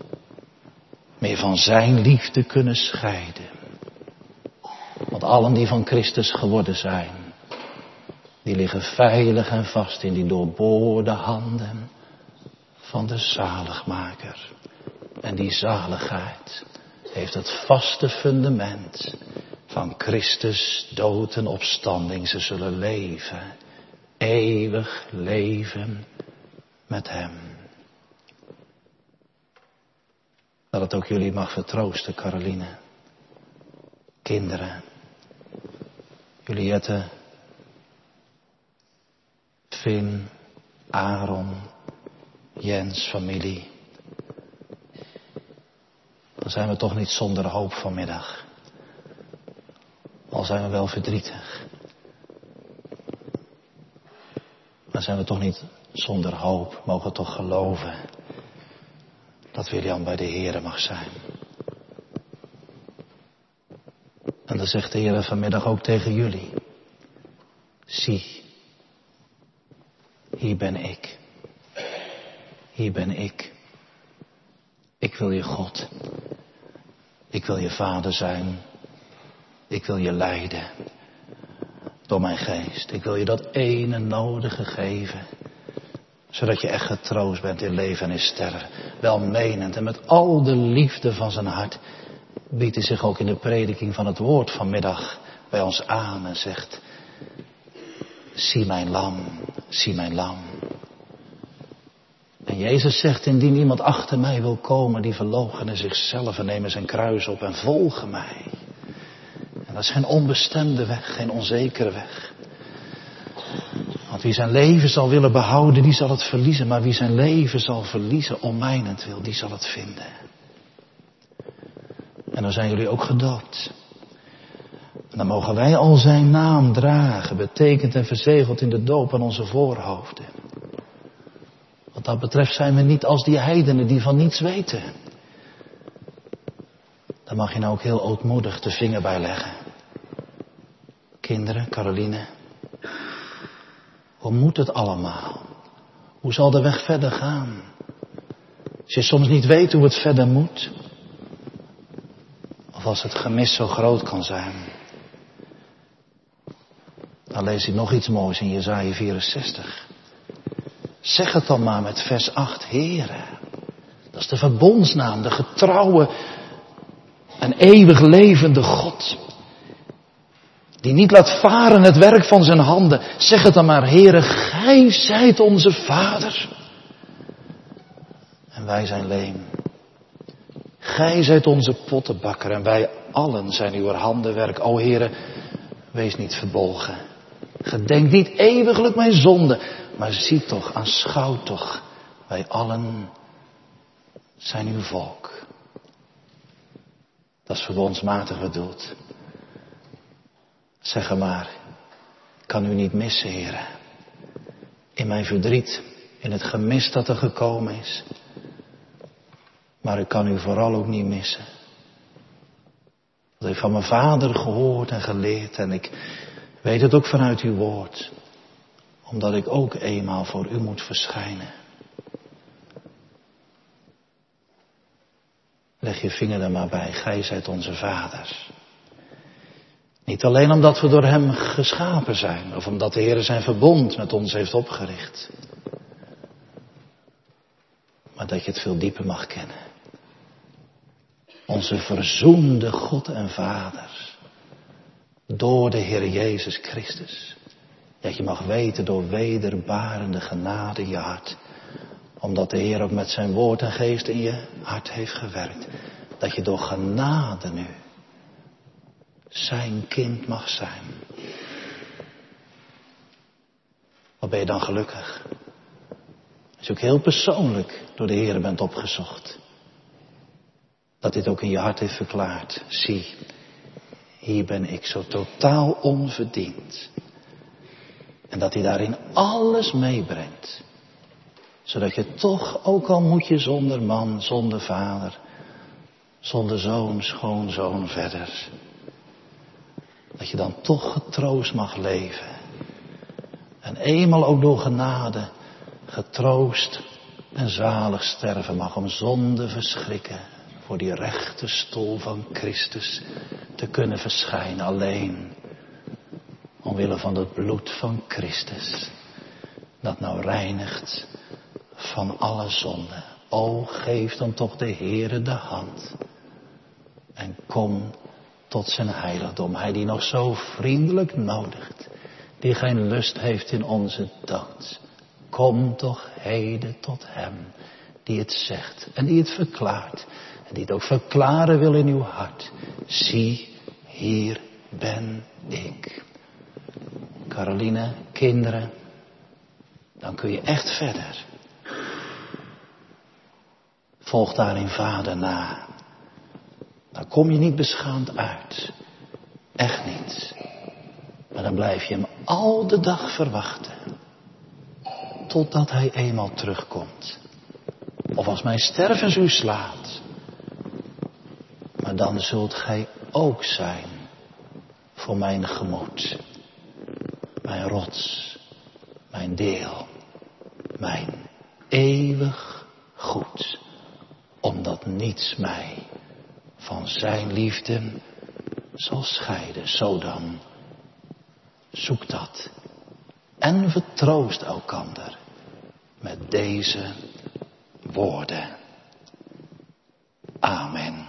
Speaker 2: meer van zijn liefde kunnen scheiden. Want allen die van Christus geworden zijn, die liggen veilig en vast in die doorboorde handen van de zaligmaker. En die zaligheid heeft het vaste fundament van Christus dood en opstanding. Ze zullen leven, eeuwig leven met hem. Dat het ook jullie mag vertroosten, Caroline. Kinderen. Juliette. Finn. Aaron. Jens, familie. Dan zijn we toch niet zonder hoop vanmiddag. Al zijn we wel verdrietig. Dan zijn we toch niet zonder hoop. Mogen we toch geloven dat William bij de Heere mag zijn. En dan zegt de Heere vanmiddag ook tegen jullie. Zie, hier ben ik. Hier ben ik. Ik wil je God. Ik wil je vader zijn. Ik wil je leiden. Door mijn geest. Ik wil je dat ene nodige geven. Zodat je echt getroost bent in leven en in sterven. Welmenend en met al de liefde van zijn hart. Biedt hij zich ook in de prediking van het woord vanmiddag bij ons aan. En zegt. Zie mijn lam. Zie mijn lam. En Jezus zegt, indien iemand achter mij wil komen, die verloochenen zichzelf en nemen zijn kruis op en volgen mij. En dat is geen onbestemde weg, geen onzekere weg. Want wie zijn leven zal willen behouden, die zal het verliezen. Maar wie zijn leven zal verliezen om mijnentwil, die zal het vinden. En dan zijn jullie ook gedoopt. En dan mogen wij al zijn naam dragen, betekend en verzegeld in de doop aan onze voorhoofden. Wat dat betreft zijn we niet als die heidenen die van niets weten. Daar mag je nou ook heel ootmoedig de vinger bij leggen. Kinderen, Caroline. Hoe moet het allemaal? Hoe zal de weg verder gaan? Als je soms niet weet hoe het verder moet. Of als het gemis zo groot kan zijn. Dan lees ik nog iets moois in Jesaja vierenzestig. Zeg het dan maar met vers acht. Heere, dat is de verbondsnaam, de getrouwe en eeuwig levende God. Die niet laat varen het werk van zijn handen. Zeg het dan maar, Heere, gij zijt onze Vader. En wij zijn leem. Gij zijt onze pottenbakker en wij allen zijn uw handenwerk. O Heere, wees niet verbolgen. Gedenk niet eeuwiglijk mijn zonde. Maar zie toch, aanschouw toch. Wij allen zijn uw volk. Dat is verbondsmatig bedoeld. Zeg er maar, ik kan u niet missen, Heere. In mijn verdriet, in het gemis dat er gekomen is. Maar ik kan u vooral ook niet missen. Dat heb ik van mijn vader gehoord en geleerd. En ik weet het ook vanuit uw woord. Omdat ik ook eenmaal voor u moet verschijnen. Leg je vinger er maar bij. Gij zijt onze Vader. Niet alleen omdat we door hem geschapen zijn. Of omdat de Heer zijn verbond met ons heeft opgericht. Maar dat je het veel dieper mag kennen. Onze verzoende God en Vader. Door de Heer Jezus Christus. Dat je mag weten door wederbarende genade in je hart. Omdat de Heer ook met zijn woord en geest in je hart heeft gewerkt. Dat je door genade nu zijn kind mag zijn. Wat ben je dan gelukkig? Als je ook heel persoonlijk door de Heer bent opgezocht. Dat dit ook in je hart heeft verklaard. Zie, hier ben ik zo totaal onverdiend. En dat hij daarin alles meebrengt. Zodat je toch, ook al moet je zonder man, zonder vader, zonder zoon, schoonzoon verder. Dat je dan toch getroost mag leven. En eenmaal ook door genade getroost en zalig sterven mag om zonde verschrikken. Voor die rechte stoel van Christus te kunnen verschijnen alleen. Omwille van het bloed van Christus. Dat nou reinigt van alle zonde. O, geef dan toch de Heere de hand. En kom tot zijn heiligdom. Hij die nog zo vriendelijk nodigt. Die geen lust heeft in onze dood. Kom toch heden tot hem. Die het zegt en die het verklaart. En die het ook verklaren wil in uw hart. Zie, hier ben ik. Caroline, kinderen. Dan kun je echt verder. Volg daarin vader na. Dan kom je niet beschaamd uit. Echt niet. Maar dan blijf je hem al de dag verwachten. Totdat hij eenmaal terugkomt. Of als mijn stervens u slaat. Maar dan zult gij ook zijn. Voor mijn gemoed. Mijn rots. Mijn deel. Mijn eeuwig goed. Omdat niets mij van zijn liefde zal scheiden. Zo dan, zoek dat. En vertroost elkander met deze woorden. Amen.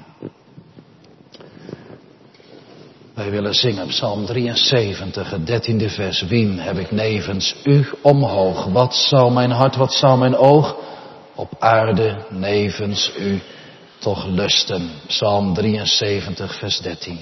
Speaker 2: Wij willen zingen Psalm drieënzeventig, het dertiende vers. Wien heb ik nevens u omhoog? Wat zou mijn hart, wat zou mijn oog op aarde nevens u toch lusten? Psalm drieënzeventig, vers dertien.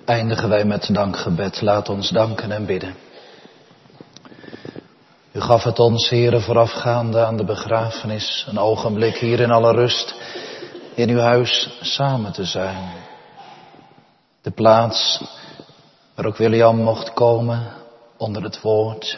Speaker 2: eindigen wij met dankgebed. Laat ons danken en bidden. U gaf het ons, Heere, voorafgaande aan de begrafenis, een ogenblik hier in alle rust in uw huis samen te zijn. De plaats waar ook William mocht komen onder het woord.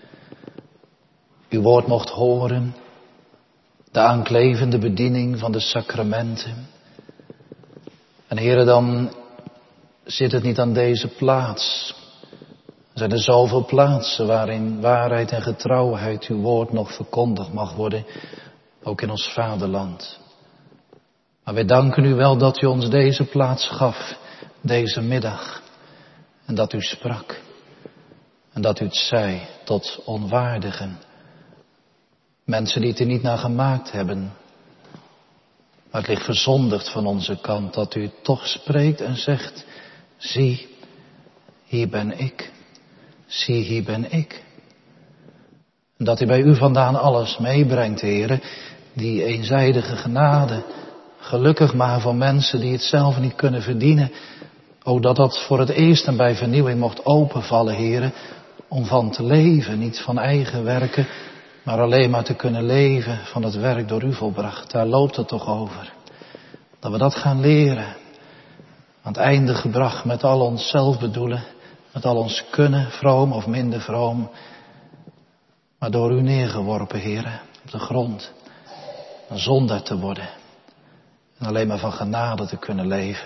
Speaker 2: Uw woord mocht horen, de aanklevende bediening van de sacramenten. En Heere, dan zit het niet aan deze plaats. Er zijn er zoveel plaatsen waarin waarheid en getrouwheid uw woord nog verkondigd mag worden, ook in ons vaderland. Maar wij danken u wel dat u ons deze plaats gaf, deze middag. En dat u sprak. En dat u het zei tot onwaardigen. Mensen die het er niet naar gemaakt hebben. Maar het ligt verzondigd van onze kant dat u toch spreekt en zegt, zie, hier ben ik. Zie, hier ben ik. En dat u bij u vandaan alles meebrengt, Heere, die eenzijdige genade. Gelukkig maar voor mensen die het zelf niet kunnen verdienen. O, dat dat voor het eerst en bij vernieuwing mocht openvallen, Heere, om van te leven, niet van eigen werken, maar alleen maar te kunnen leven van het werk door u volbracht. Daar loopt het toch over. Dat we dat gaan leren. Aan het einde gebracht met al ons zelfbedoelen, met al ons kunnen, vroom of minder vroom. Maar door u neergeworpen, Heere, op de grond. Een zondaar te worden. En alleen maar van genade te kunnen leven.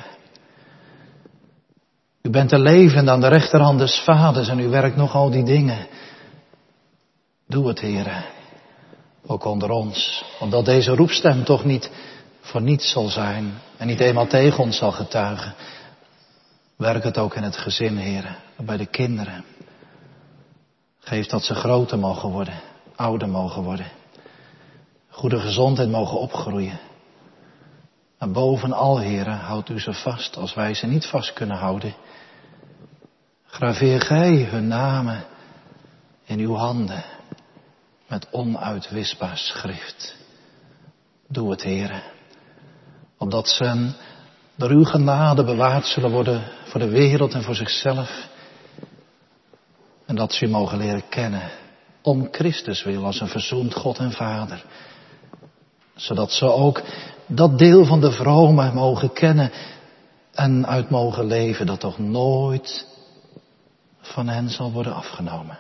Speaker 2: U bent te levend aan de rechterhand des Vaders en u werkt nog al die dingen. Doe het, Heere. Ook onder ons. Omdat deze roepstem toch niet voor niets zal zijn. En niet eenmaal tegen ons zal getuigen. Werk het ook in het gezin, Heere. Bij de kinderen. Geef dat ze groter mogen worden. Ouder mogen worden. Goede gezondheid mogen opgroeien. Maar bovenal, Heere, houdt u ze vast als wij ze niet vast kunnen houden. Graveer gij hun namen in uw handen met onuitwisbaar schrift. Doe het, Heere, opdat ze door uw genade bewaard zullen worden voor de wereld en voor zichzelf. En dat ze u mogen leren kennen om Christus wil als een verzoend God en Vader. Zodat ze ook dat deel van de vromen mogen kennen en uit mogen leven dat toch nooit van hen zal worden afgenomen.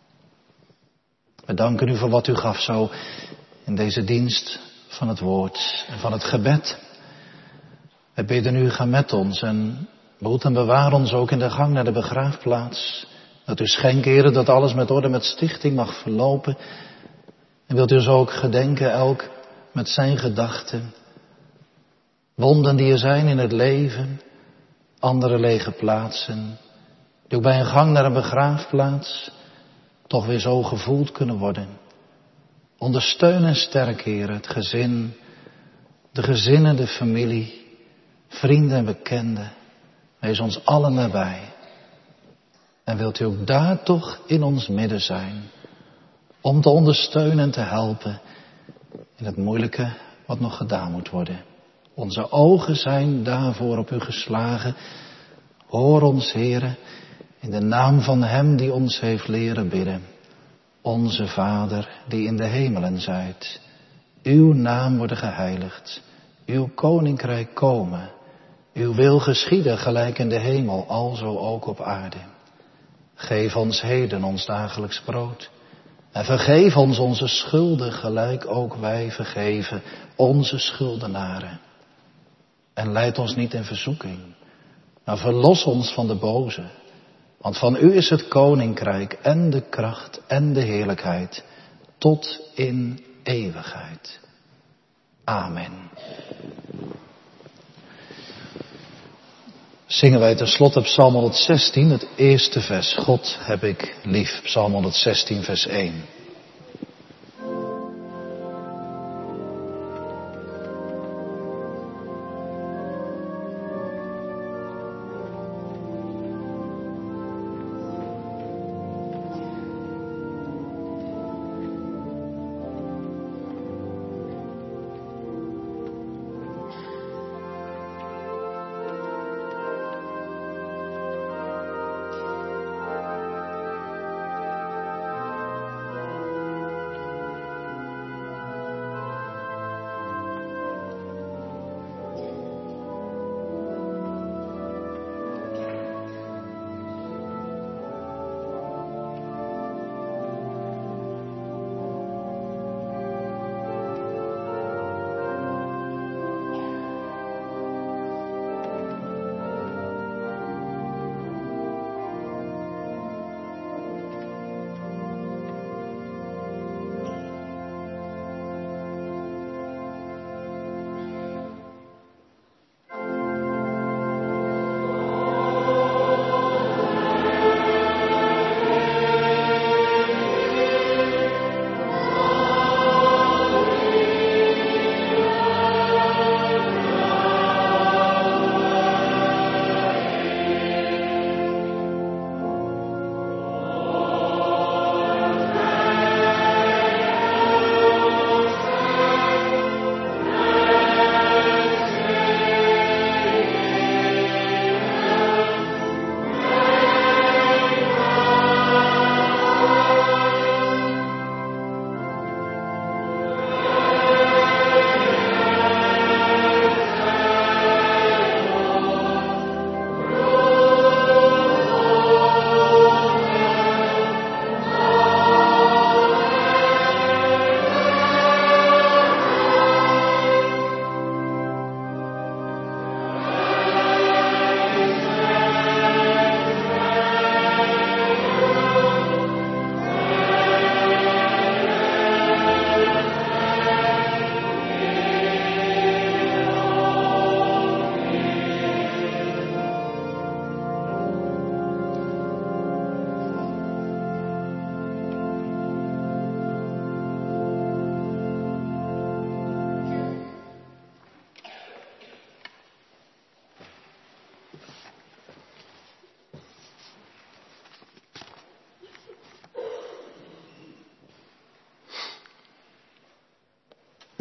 Speaker 2: We danken u voor wat u gaf zo in deze dienst van het woord en van het gebed. We bidden u, ga met ons en behoed en bewaar ons ook in de gang naar de begraafplaats. Dat u schenkt, Heere, dat alles met orde, met stichting mag verlopen. En wilt u ons ook gedenken, elk met zijn gedachten. Wonden die er zijn in het leven, andere lege plaatsen. Die ook bij een gang naar een begraafplaats toch weer zo gevoeld kunnen worden. Ondersteun en sterk, Heer, het gezin, de gezinnen, de familie, vrienden en bekenden. Wees ons allen nabij. En wilt u ook daar toch in ons midden zijn, om te ondersteunen en te helpen in het moeilijke wat nog gedaan moet worden. Onze ogen zijn daarvoor op u geslagen. Hoor ons, Heere, in de naam van Hem die ons heeft leren bidden. Onze Vader, die in de hemelen zijt. Uw naam worden geheiligd. Uw koninkrijk komen. Uw wil geschieden gelijk in de hemel, alzo ook op aarde. Geef ons heden ons dagelijks brood. En vergeef ons onze schulden gelijk ook wij vergeven onze schuldenaren. En leid ons niet in verzoeking, maar verlos ons van de boze. Want van u is het koninkrijk en de kracht en de heerlijkheid tot in eeuwigheid. Amen. Zingen wij tenslotte Psalm honderdzestien, het eerste vers. God heb ik lief, Psalm honderdzestien, vers één.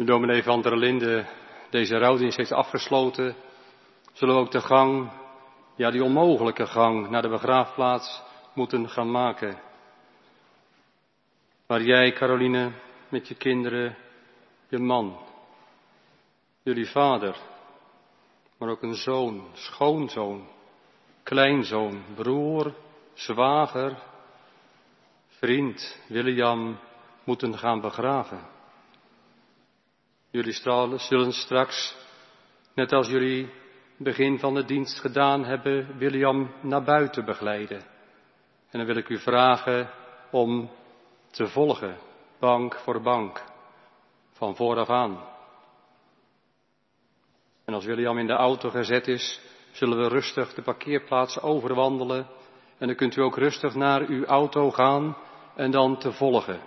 Speaker 1: Nu dominee van der Linde deze rouwdienst heeft afgesloten, zullen we ook de gang, ja die onmogelijke gang naar de begraafplaats moeten gaan maken. Waar jij, Caroline, met je kinderen, je man, jullie vader, maar ook een zoon, schoonzoon, kleinzoon, broer, zwager, vriend, William, moeten gaan begraven. Jullie zullen straks, net als jullie begin van de dienst gedaan hebben, William naar buiten begeleiden. En dan wil ik u vragen om te volgen, bank voor bank, van vooraf aan. En als William in de auto gezet is, zullen we rustig de parkeerplaats overwandelen. En dan kunt u ook rustig naar uw auto gaan en dan te volgen.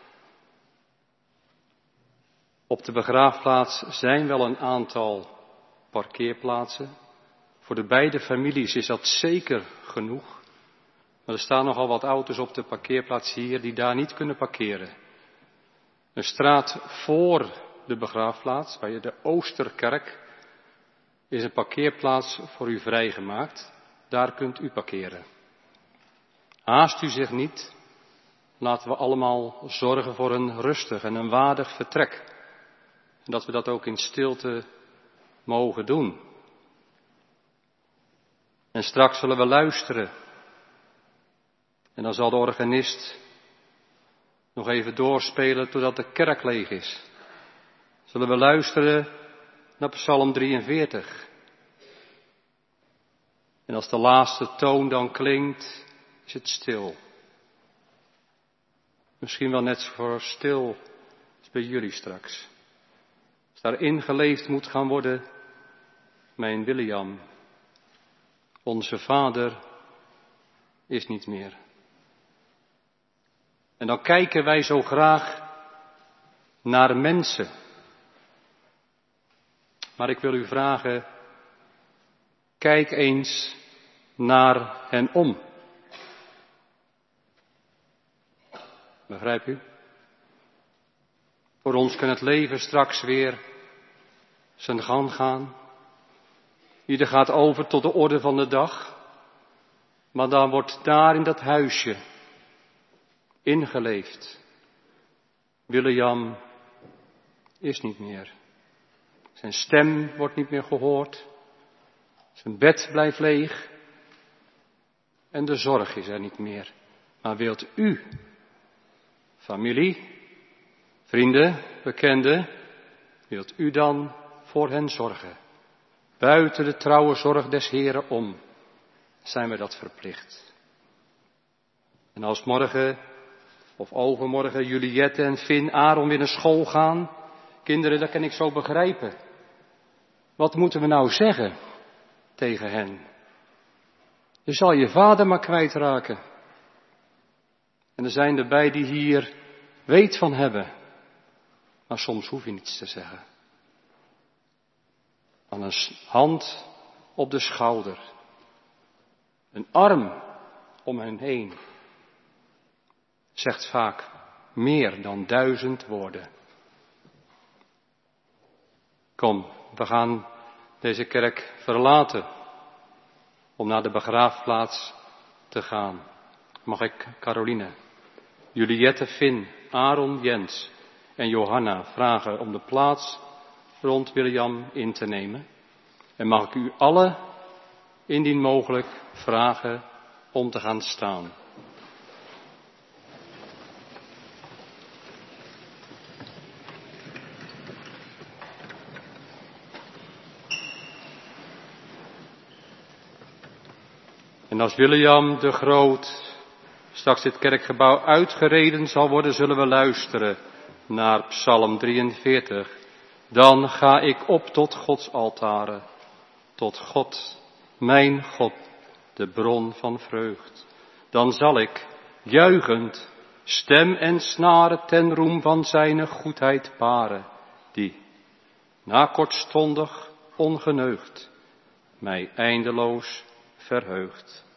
Speaker 1: Op de begraafplaats zijn wel een aantal parkeerplaatsen. Voor de beide families is dat zeker genoeg. Maar er staan nogal wat auto's op de parkeerplaats hier die daar niet kunnen parkeren. Een straat voor de begraafplaats, bij de Oosterkerk, is een parkeerplaats voor u vrijgemaakt. Daar kunt u parkeren. Haast u zich niet. Laten we allemaal zorgen voor een rustig en een waardig vertrek. En dat we dat ook in stilte mogen doen. En straks zullen we luisteren. En dan zal de organist nog even doorspelen totdat de kerk leeg is. Zullen we luisteren naar Psalm drieënveertig. En als de laatste toon dan klinkt, is het stil. Misschien wel net zo stil als bij jullie straks. Als daar ingeleefd moet gaan worden, mijn William, onze vader is niet meer. En dan kijken wij zo graag naar mensen. Maar ik wil u vragen, kijk eens naar hen om. Begrijp u? Voor ons kan het leven straks weer zijn gang gaan. Ieder gaat over tot de orde van de dag. Maar dan wordt daar in dat huisje ingeleefd. William is niet meer. Zijn stem wordt niet meer gehoord. Zijn bed blijft leeg. En de zorg is er niet meer. Maar wilt u, familie, vrienden, bekenden, wilt u dan voor hen zorgen? Buiten de trouwe zorg des Heren om zijn we dat verplicht. En als morgen of overmorgen Juliette en Finn Aaron weer naar school gaan, kinderen, dat kan ik zo begrijpen. Wat moeten we nou zeggen tegen hen? Je zal je vader maar kwijtraken. En er zijn erbij die hier weet van hebben. Maar soms hoef je niets te zeggen. Aan een hand op de schouder. Een arm om hen heen. Zegt vaak meer dan duizend woorden. Kom, we gaan deze kerk verlaten om naar de begraafplaats te gaan. Mag ik Caroline, Juliette, Finn, Aaron, Jens en Johanna vragen om de plaats rond William in te nemen? En mag ik u allen, indien mogelijk, vragen om te gaan staan? En als William de Groot straks dit kerkgebouw uitgereden zal worden, zullen we luisteren naar Psalm drieënveertig. Dan ga ik op tot Gods altaren, tot God, mijn God, de bron van vreugd. Dan zal ik, juichend, stem en snaren ten roem van zijn goedheid paren, die, na kortstondig ongeneugd, mij eindeloos verheugt.